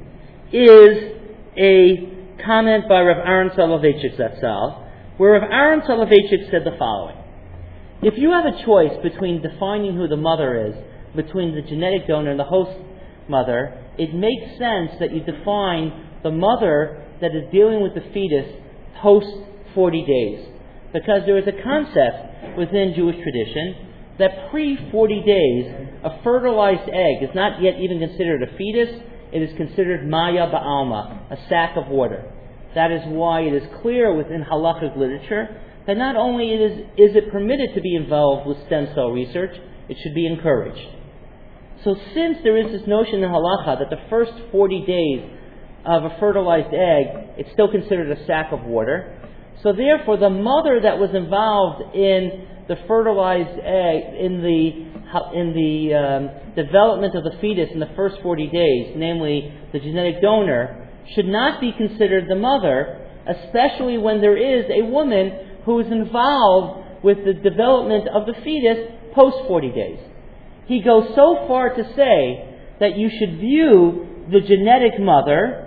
is a comment by Rav Aaron Soloveitchik Zatzal, where Rav Aaron Soloveitchik said the following. If you have a choice between defining who the mother is, between the genetic donor and the host mother, it makes sense that you define the mother that is dealing with the fetus post forty days. Because there is a concept within Jewish tradition that pre forty days, a fertilized egg is not yet even considered a fetus, it is considered maya ba'alma, a sack of water. That is why it is clear within halachic literature that not only is, is it permitted to be involved with stem cell research, it should be encouraged. So since there is this notion in halacha that the first forty days of a fertilized egg, it's still considered a sack of water, so therefore the mother that was involved in the fertilized egg, in the in the um, development of the fetus in the first forty days, namely the genetic donor, should not be considered the mother, especially when there is a woman who is involved with the development of the fetus post forty days. He goes so far to say that you should view the genetic mother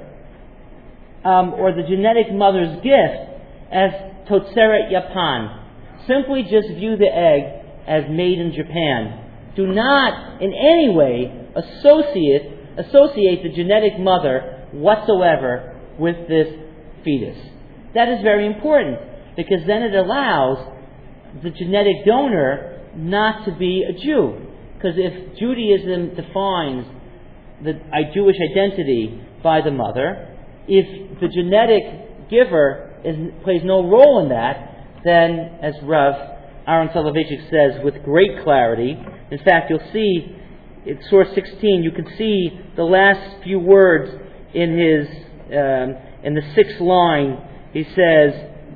um, or the genetic mother's gift as Totzeret Japan. Simply just view the egg as made in Japan. Do not in any way associate associate the genetic mother whatsoever with this fetus. That is very important, because then it allows the genetic donor not to be a Jew. Because if Judaism defines the Jewish identity by the mother, if the genetic giver is, plays no role in that, then, as Rav Aaron Soloveitchik says with great clarity, in fact, you'll see in source sixteen, you can see the last few words in his um, in the sixth line. He says,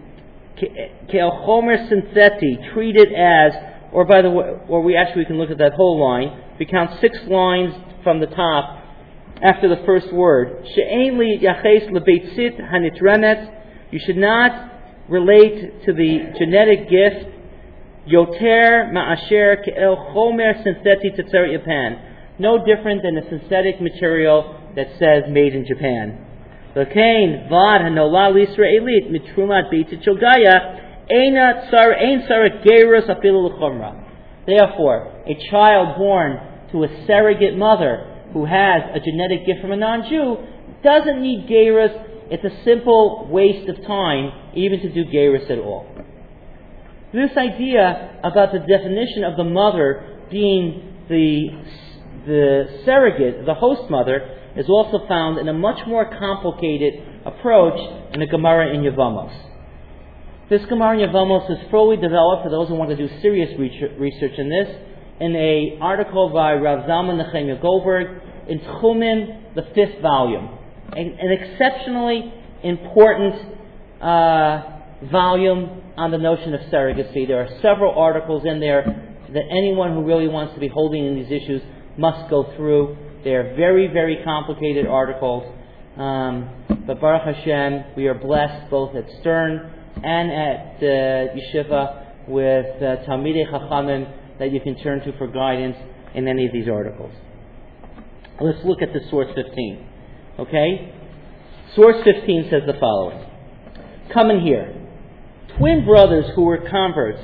"Ke'el chomer syntheti," treat it as, or by the way, or we actually can look at that whole line. We count six lines from the top after the first word. She'ein li yaches lebeitzit hanitremet. You should not relate to the genetic gift, yoter ma'asher ke'el chomer syntheti tetzeret Japan. No different than a synthetic material that says made in Japan. V'kein vad hanolad l'Yisraelit mitrumat beitzit shogaya eina tsar ein tsar gerus afilu l'chomra. Therefore, a child born to a surrogate mother who has a genetic gift from a non-Jew doesn't need gerus. It's a simple waste of time even to do gerus at all. This idea about the definition of the mother being the, the surrogate, the host mother, is also found in a much more complicated approach in the Gemara in Yevamos. This Gemara in Yevamos is fully developed, for those who want to do serious research in this, in an article by Rav Zalman Nechemia Goldberg in Tchumim, the fifth volume. An exceptionally important uh, volume on the notion of surrogacy. There are several articles in there that anyone who really wants to be holding in these issues must go through. They are very, very complicated articles. Um, but Baruch Hashem, we are blessed both at Stern and at uh, Yeshiva with uh, Talmidei Chachamim that you can turn to for guidance in any of these articles. Let's look at the source fifteen. Okay? Source fifteen says the following. Come in here. Twin brothers who were converts.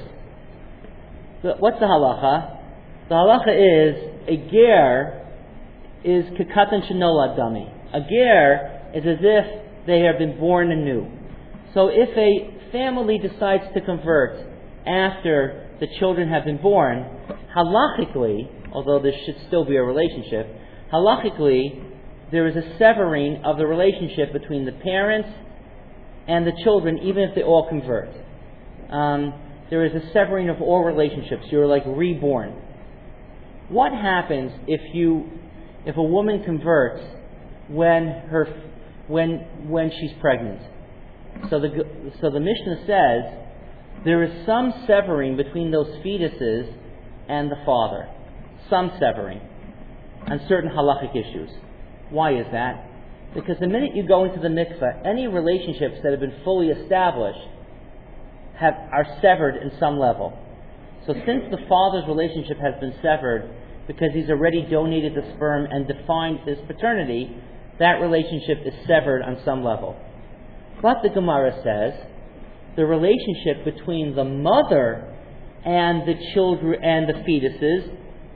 What's the halacha? The halacha is a ger is kekatan shenolad dami. A ger is as if they have been born anew. So if a family decides to convert after the children have been born, halachically, although there should still be a relationship, halachically, there is a severing of the relationship between the parents and the children, even if they all convert. Um, there is a severing of all relationships. You're like reborn. What happens if you, if a woman converts when her, when when she's pregnant? So the so the Mishnah says there is some severing between those fetuses and the father, some severing on certain halachic issues. Why is that? Because the minute you go into the mikveh, any relationships that have been fully established have, are severed in some level. So since the father's relationship has been severed because he's already donated the sperm and defined his paternity, that relationship is severed on some level. But the Gemara says the relationship between the mother and the children and the fetuses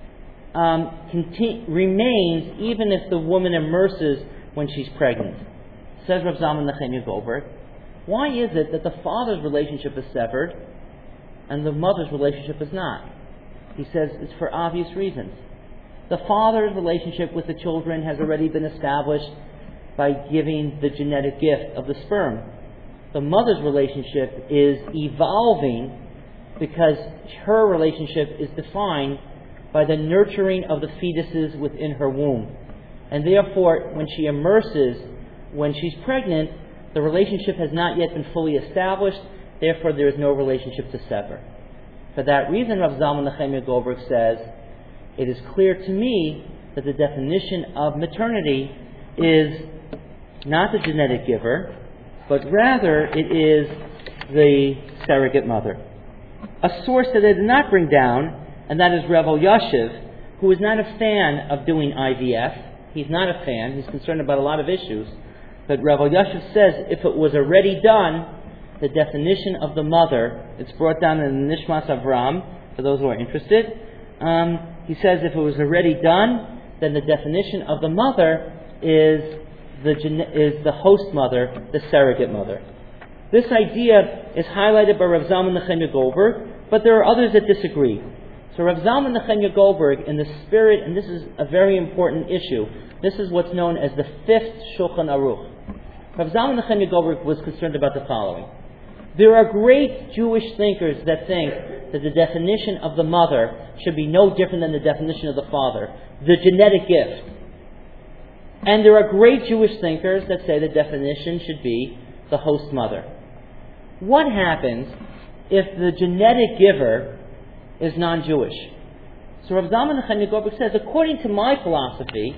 um, conti- remains even if the woman immerses when she's pregnant. Says Rav Zalman Nechemia Goldberg, why is it that the father's relationship is severed and the mother's relationship is not? He says it's for obvious reasons. The father's relationship with the children has already been established by giving the genetic gift of the sperm. The mother's relationship is evolving because her relationship is defined by the nurturing of the fetuses within her womb. And therefore, when she immerses, when she's pregnant, the relationship has not yet been fully established, therefore there is no relationship to sever. For that reason, Rav Zalman Nechemia Goldberg says, it is clear to me that the definition of maternity is not the genetic giver, but rather it is the surrogate mother. A source that I did not bring down, and that is Rav Elyashiv, who is not a fan of doing I V F. He's not a fan. He's concerned about a lot of issues. But Rav Elyashiv says if it was already done, the definition of the mother, it's brought down in the Nishmas Avram, for those who are interested. Um, he says if it was already done, then the definition of the mother is the is the host mother, the surrogate mother. This idea is highlighted by Rav Zalman Nechemia Goldberg, but there are others that disagree. So Rav Zalman Nechemia Goldberg, in the spirit, and this is a very important issue, this is what's known as the fifth Shulchan Aruch. Rav Zalman Nechemia Goldberg was concerned about the following. There are great Jewish thinkers that think that the definition of the mother should be no different than the definition of the father, the genetic gift. And there are great Jewish thinkers that say the definition should be the host mother. What happens if the genetic giver is non-Jewish? So Rav Zalman Nechemia Goldberg says, according to my philosophy,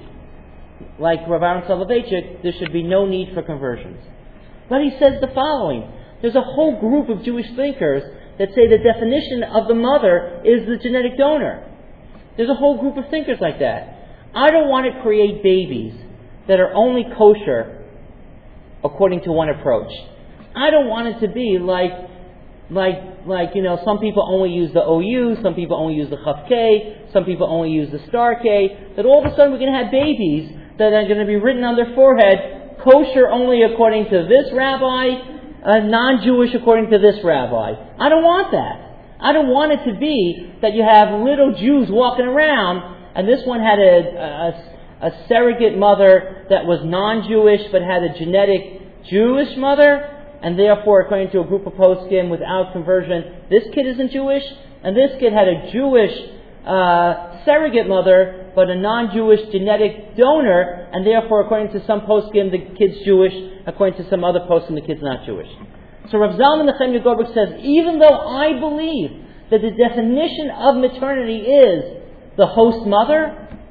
like Rav Aaron Soloveitchik, there should be no need for conversions. But he says the following. There's a whole group of Jewish thinkers that say the definition of the mother is the genetic donor. There's a whole group of thinkers like that. I don't want to create babies that are only kosher according to one approach. I don't want it to be like, like, like you know, some people only use the O U, some people only use the Chaf K, some people only use the star K, that all of a sudden we're going to have babies that are going to be written on their forehead, kosher only according to this rabbi, Uh, non-Jewish according to this rabbi. I don't want that. I don't want it to be that you have little Jews walking around and this one had a, a, a surrogate mother that was non-Jewish but had a genetic Jewish mother, and therefore, according to a group of poskim without conversion, this kid isn't Jewish, and this kid had a Jewish uh, surrogate mother but a non-Jewish genetic donor, and therefore, according to some poskim, the kid's Jewish. According to some other poskim, the kid's not Jewish. So Rav Zalman Nechemia Goldberg says, even though I believe that the definition of maternity is the host mother,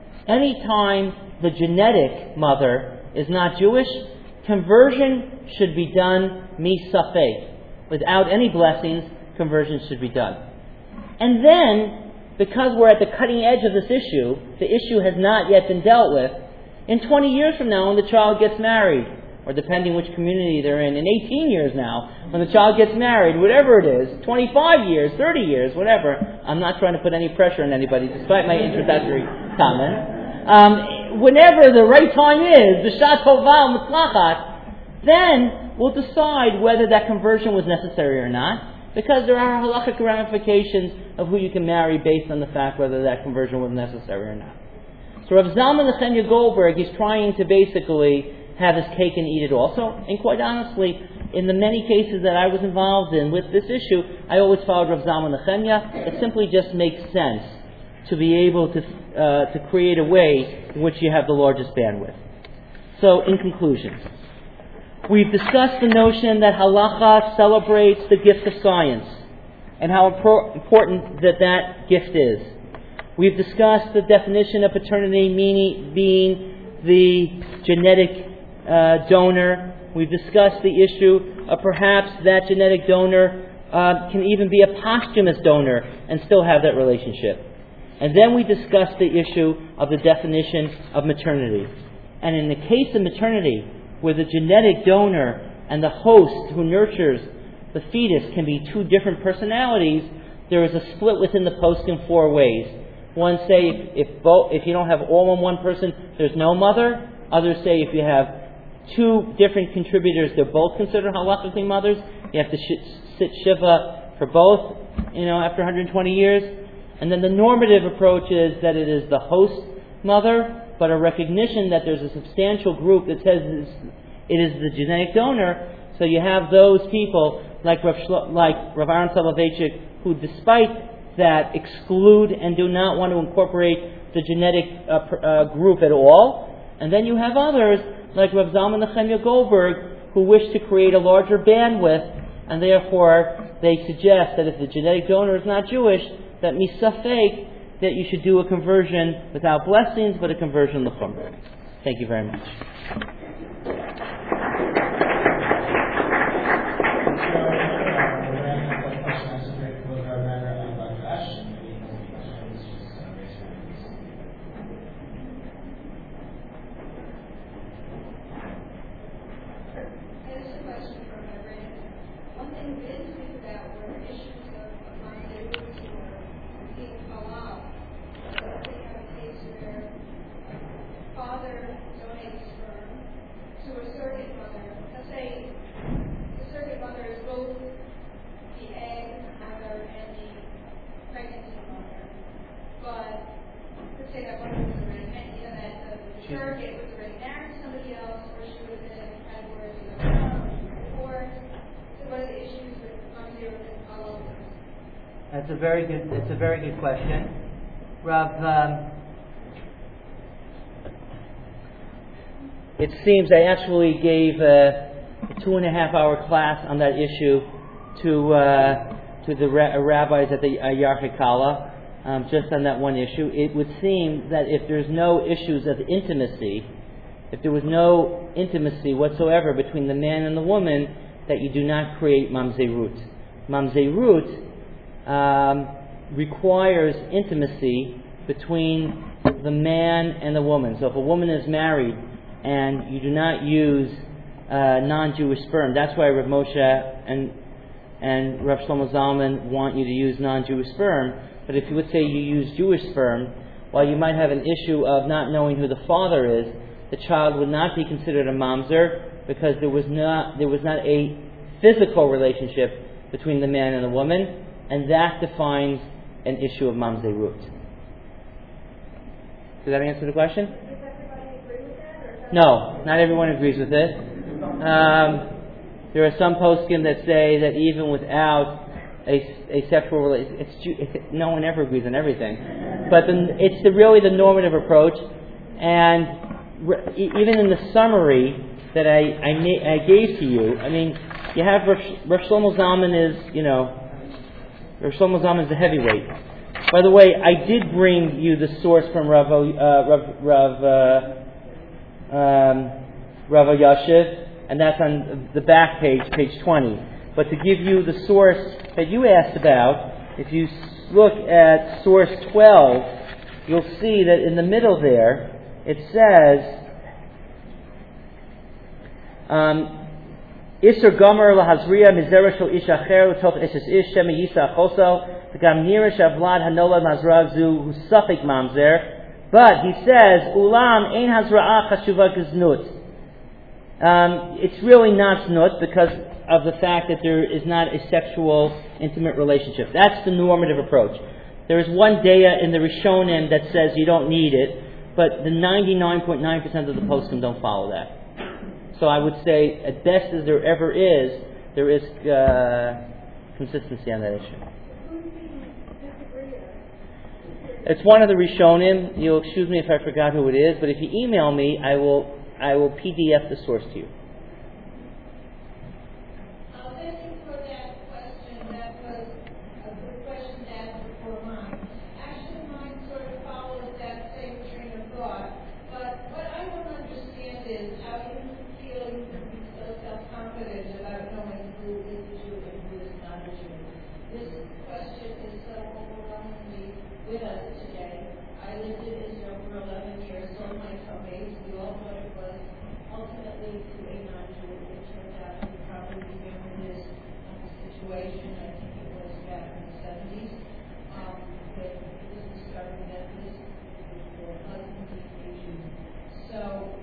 anytime the genetic mother is not Jewish, conversion should be done misafek. Without any blessings, conversion should be done. And then, because we're at the cutting edge of this issue, the issue has not yet been dealt with, in twenty years from now when the child gets married, or depending which community they're in, in eighteen years now, when the child gets married, whatever it is, twenty-five years, thirty years, whatever. I'm not trying to put any pressure on anybody, despite my introductory comment. Um, whenever the right time is, b'shat tovah u'mutzlachat, then we'll decide whether that conversion was necessary or not, because there are halachic ramifications of who you can marry based on the fact whether that conversion was necessary or not. So Rav Zalman Nechemia Goldberg, he's trying to basically have his cake and eat it also. And quite honestly, in the many cases that I was involved in with this issue, I always followed Rav Zalman Nechemia. It simply just makes sense to be able to uh, to create a way in which you have the largest bandwidth. So, in conclusion, we've discussed the notion that halacha celebrates the gift of science and how impor- important that that gift is. We've discussed the definition of paternity meaning being the genetic uh, donor. We've discussed the issue of perhaps that genetic donor uh, can even be a posthumous donor and still have that relationship. And then we discussed the issue of the definition of maternity. And in the case of maternity, where the genetic donor and the host who nurtures the fetus can be two different personalities, there is a split within the post in four ways. One say if, if, both, if you don't have all in one person, there's no mother. Others say if you have two different contributors, they're both considered halachically mothers. You have to sh- sit shiva for both, you know, after one hundred twenty years. And then the normative approach is that it is the host mother, but a recognition that there's a substantial group that says it is the genetic donor. So you have those people like Rav, Shlo- like Rav Aaron Soloveitchik, who despite that exclude and do not want to incorporate the genetic uh, pr- uh, group at all. And then you have others like Rav Zalman Nechemia Goldberg, who wish to create a larger bandwidth, and therefore they suggest that if the genetic donor is not Jewish, that misafek, that you should do a conversion without blessings, but a conversion l'chum. Thank you very much. That's a very good. That's a very good question, Rav. Um, it seems I actually gave a, a two and a half hour class on that issue to uh, to the ra- rabbis at the uh, Yarchei Kallah, um, just on that one issue. It would seem that if there's no issues of intimacy, if there was no intimacy whatsoever between the man and the woman, that you do not create mamzerut. Mamzerut Um, requires intimacy between the man and the woman. So if a woman is married and you do not use uh, non-Jewish sperm, that's why Rav Moshe and and Rav Shlomo Zalman want you to use non-Jewish sperm. But if you would say you use Jewish sperm, while you might have an issue of not knowing who the father is, the child would not be considered a mamzer because there was not there was not a physical relationship between the man and the woman. And that defines an issue of mamzerut. Does that answer the question? Does everybody agree with that? Or no, not everyone agrees with it. Um, there are some poskim that say that even without a, a sexual relation, it's, it's, no one ever agrees on everything. But the, it's the, really the normative approach. And re, even in the summary that I, I, ma- I gave to you, I mean, you have Rav Shlomo Zalman is, you know, Rav Shlomo Zalman is the heavyweight. By the way, I did bring you the source from Rav uh, Rav Rav, uh, um, Rav Yashiv, and that's on the back page, page twenty. But to give you the source that you asked about, if you look at source twelve, you'll see that in the middle there it says. Um, Isser Gomer lahazriya mizera shel ish acher utoch eshes ish shema yisa achoso v'gam nira shavlad hanolad mazrav zu hu safek mamzer. But he says ulam ein hazra'a chashuva geznut. Um, it's really not znut because of the fact that there is not a sexual intimate relationship. That's the normative approach. There is one daya in the Rishonim that says you don't need it, but the ninety-nine point nine percent of the poskim don't follow that. So I would say, at best as there ever is, there is uh, consistency on that issue. It's one of the Rishonim. You'll excuse me if I forgot who it is, but if you email me, I will I will P D F the source to you. Uh, thank you for that question. That was a good question to ask before mine. Actually, mine sort of follows that same train of thought. But what I want to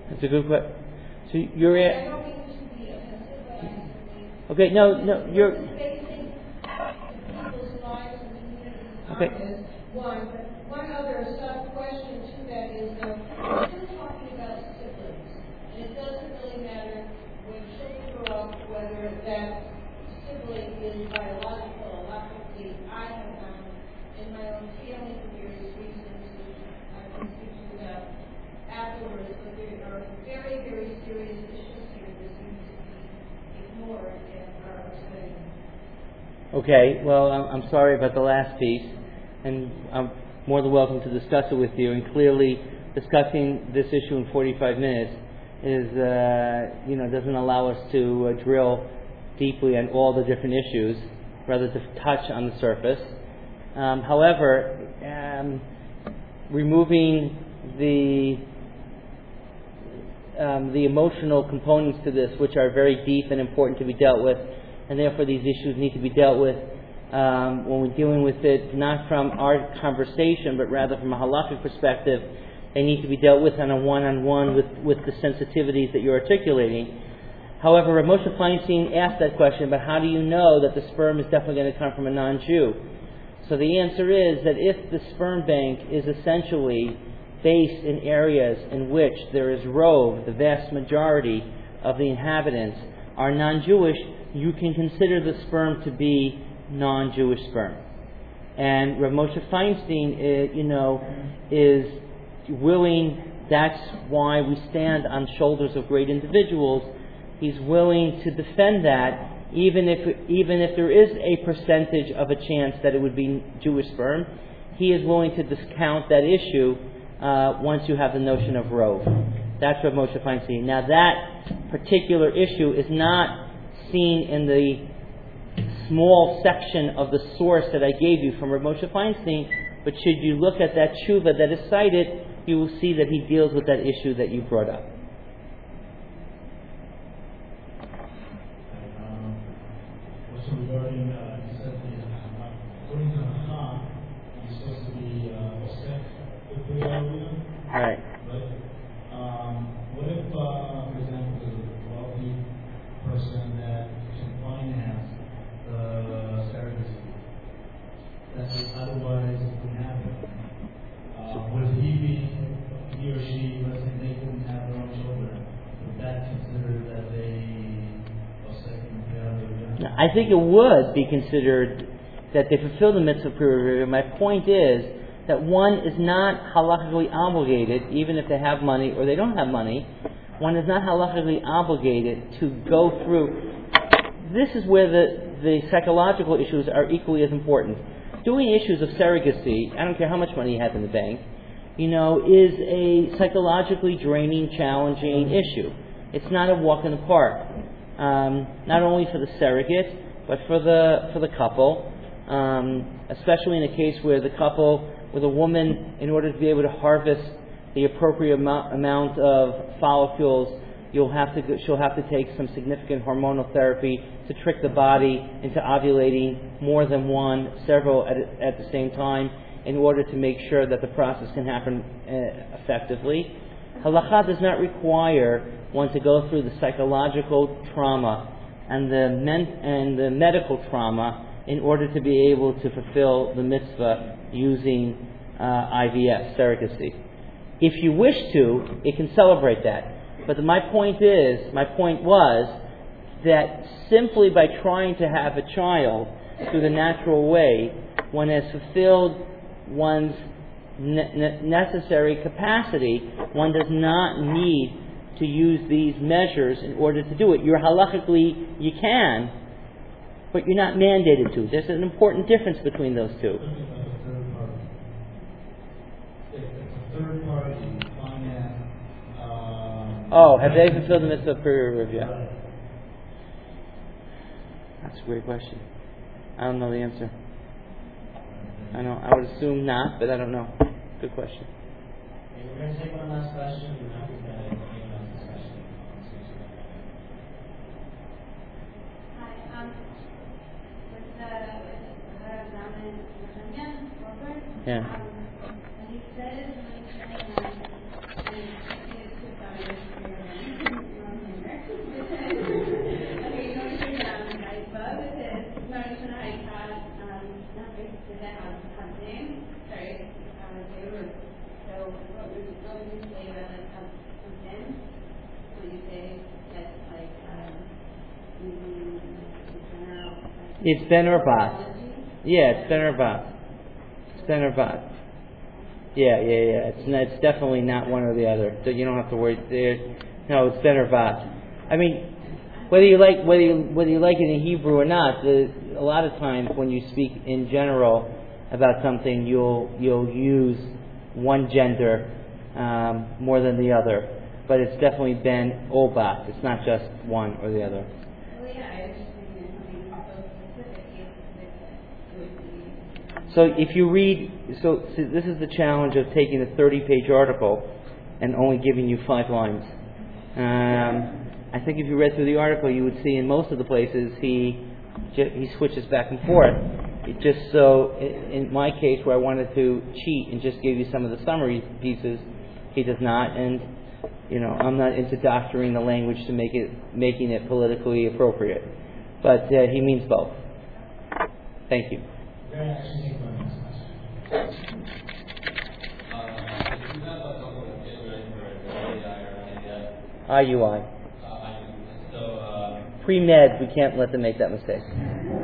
That's a good question. So you're I at, don't mean to be offensive, but I mean, okay, no, no, you're, basing people's lives and communities on Okay. this, one. But one other sub-question to that is, uh, we're still talking about siblings. And it doesn't really matter when children grow up whether that sibling is biological or logically. I have found in my own family for various reasons, which I can speak to about afterwards, but there are very, very serious issues here that seem to be ignored and are upsetting. okay, well, I'm, I'm sorry about the last piece, and I'm more than welcome to discuss it with you. And clearly, discussing this issue in forty-five minutes is, uh, you know, doesn't allow us to uh, drill deeply on all the different issues, rather to touch on the surface. Um, however, um, removing the um, the emotional components to this, which are very deep and important to be dealt with, and therefore these issues need to be dealt with um, when we're dealing with it, not from our conversation, but rather from a halakhic perspective. They need to be dealt with on a one-on-one with, with the sensitivities that you're articulating. However, Rav Moshe Feinstein asked that question about how do you know that the sperm is definitely going to come from a non-Jew? So the answer is that if the sperm bank is essentially based in areas in which there is rove, the vast majority of the inhabitants are non-Jewish, you can consider the sperm to be non-Jewish sperm. And Rav Moshe Feinstein, uh, you know, is willing, that's why we stand on shoulders of great individuals. He's willing to defend that, even if even if there is a percentage of a chance that it would be Jewish sperm. He is willing to discount that issue uh, once you have the notion of rove. That's Rav Moshe Feinstein. Now that particular issue is not seen in the small section of the source that I gave you from Rav Moshe Feinstein, but should you look at that tshuva that is cited, you will see that he deals with that issue that you brought up. Also regarding, uh, you said the, according to Hacham, you're supposed to be osek with the area, Right. right? Um, what if, uh, for example, there's a wealthy person that can finance the surrogacy that otherwise wouldn't happen? Uh, would he be, he or she, let's say they couldn't have their own children, would that consider that they osek in the area? I think it would be considered that they fulfill the mitzvah period. My point is that one is not halakhically obligated, even if they have money or they don't have money, one is not halakhically obligated to go through. This is where the, the psychological issues are equally as important. Doing issues of surrogacy, I don't care how much money you have in the bank, you know, is a psychologically draining, challenging issue. It's not a walk in the park. Um, not only for the surrogate, but for the for the couple, um, especially in a case where the couple, with a woman, in order to be able to harvest the appropriate amount, amount of follicles, you'll have to she'll have to take some significant hormonal therapy to trick the body into ovulating more than one, several at at the same time, in order to make sure that the process can happen uh, effectively. Halakha does not require one to go through the psychological trauma and the men- and the medical trauma in order to be able to fulfill the mitzvah using uh, I V F, surrogacy. If you wish to, it can celebrate that. But my point is, my point was that simply by trying to have a child through the natural way, one has fulfilled one's ne- necessary capacity. One does not need to use these measures in order to do it. You're halakhically, you can, but you're not mandated to. There's an important difference between those two. Third party finance. Um, Oh, have they fulfilled the mitzvah peer review? Right. That's a great question. I don't know the answer. I know. I would assume not, but I don't know. Good question. Okay, we're going to take one last question, and then we're going to take another discussion. Hi, um, with the, with Harav Zalman Virginia, Robert, Yeah. um, he said in nineteen ninety-nine, and he is two thousand, It's ben or bat. Yeah, it's ben or bat. It's ben or bat. Yeah, yeah, yeah. It's not, it's definitely not one or the other. So you don't have to worry. There, no, it's ben or bat. I mean, whether you like whether you whether you like it in Hebrew or not, the, a lot of times when you speak in general about something, you'll you'll use one gender um, more than the other. But it's definitely ben or bat. It's not just one or the other. Well, yeah, I was just thinking of something so specific, it would be. So if you read, so, so this is the challenge of taking a thirty-page article and only giving you five lines. Um, I think if you read through the article, you would see in most of the places he he switches back and forth. It just so, in my case, where I wanted to cheat and just give you some of the summary pieces, he does not. And you know, I'm not into doctoring the language to make it making it politically appropriate. But uh, he means both. Thank you. Very actually take my next question. I U I. So, uh, Pre-med, we can't let them make that mistake. Okay.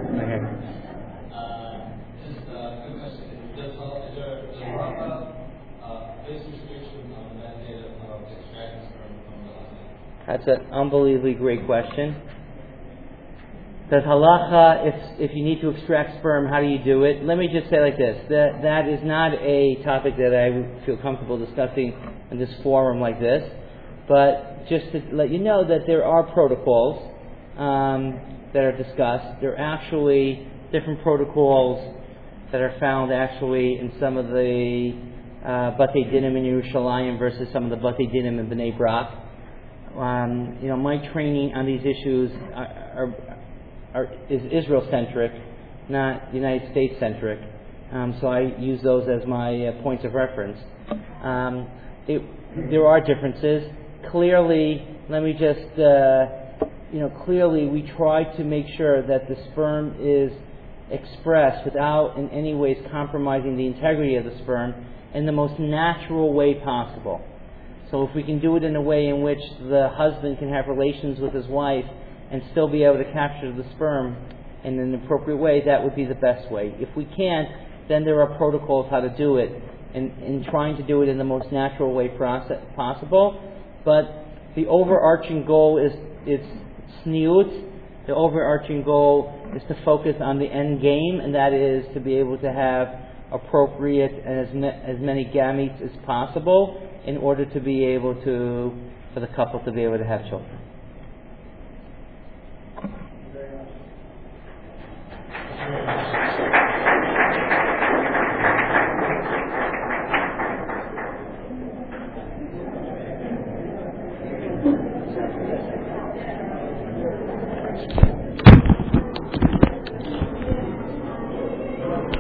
uh, just a quick question. Does, is there, does halacha uh, place restrictions on the mandate of extracting sperm from the husband? That's an unbelievably great question. Does halacha, if if you need to extract sperm, how do you do it? Let me just say like this: that that is not a topic that I feel comfortable discussing in this forum like this. But just to let you know that there are protocols um, that are discussed. There are actually different protocols that are found actually in some of the uh, Batei Dinim in Yerushalayim versus some of the Batei Dinim in Bnei Brak. Um, you know, my training on these issues are, are, are, is Israel-centric, not United States-centric. Um, so I use those as my uh, points of reference. Um, it, there are differences. Clearly, let me just, uh, you know, clearly we try to make sure that the sperm is expressed without in any ways compromising the integrity of the sperm in the most natural way possible. So if we can do it in a way in which the husband can have relations with his wife and still be able to capture the sperm in an appropriate way, that would be the best way. If we can't, then there are protocols how to do it, and in trying to do it in the most natural way process, possible. But the overarching goal is it's sniut. The overarching goal is to focus on the end game, and that is to be able to have appropriate and as, ma- as many gametes as possible in order to be able to, for the couple to be able to have children.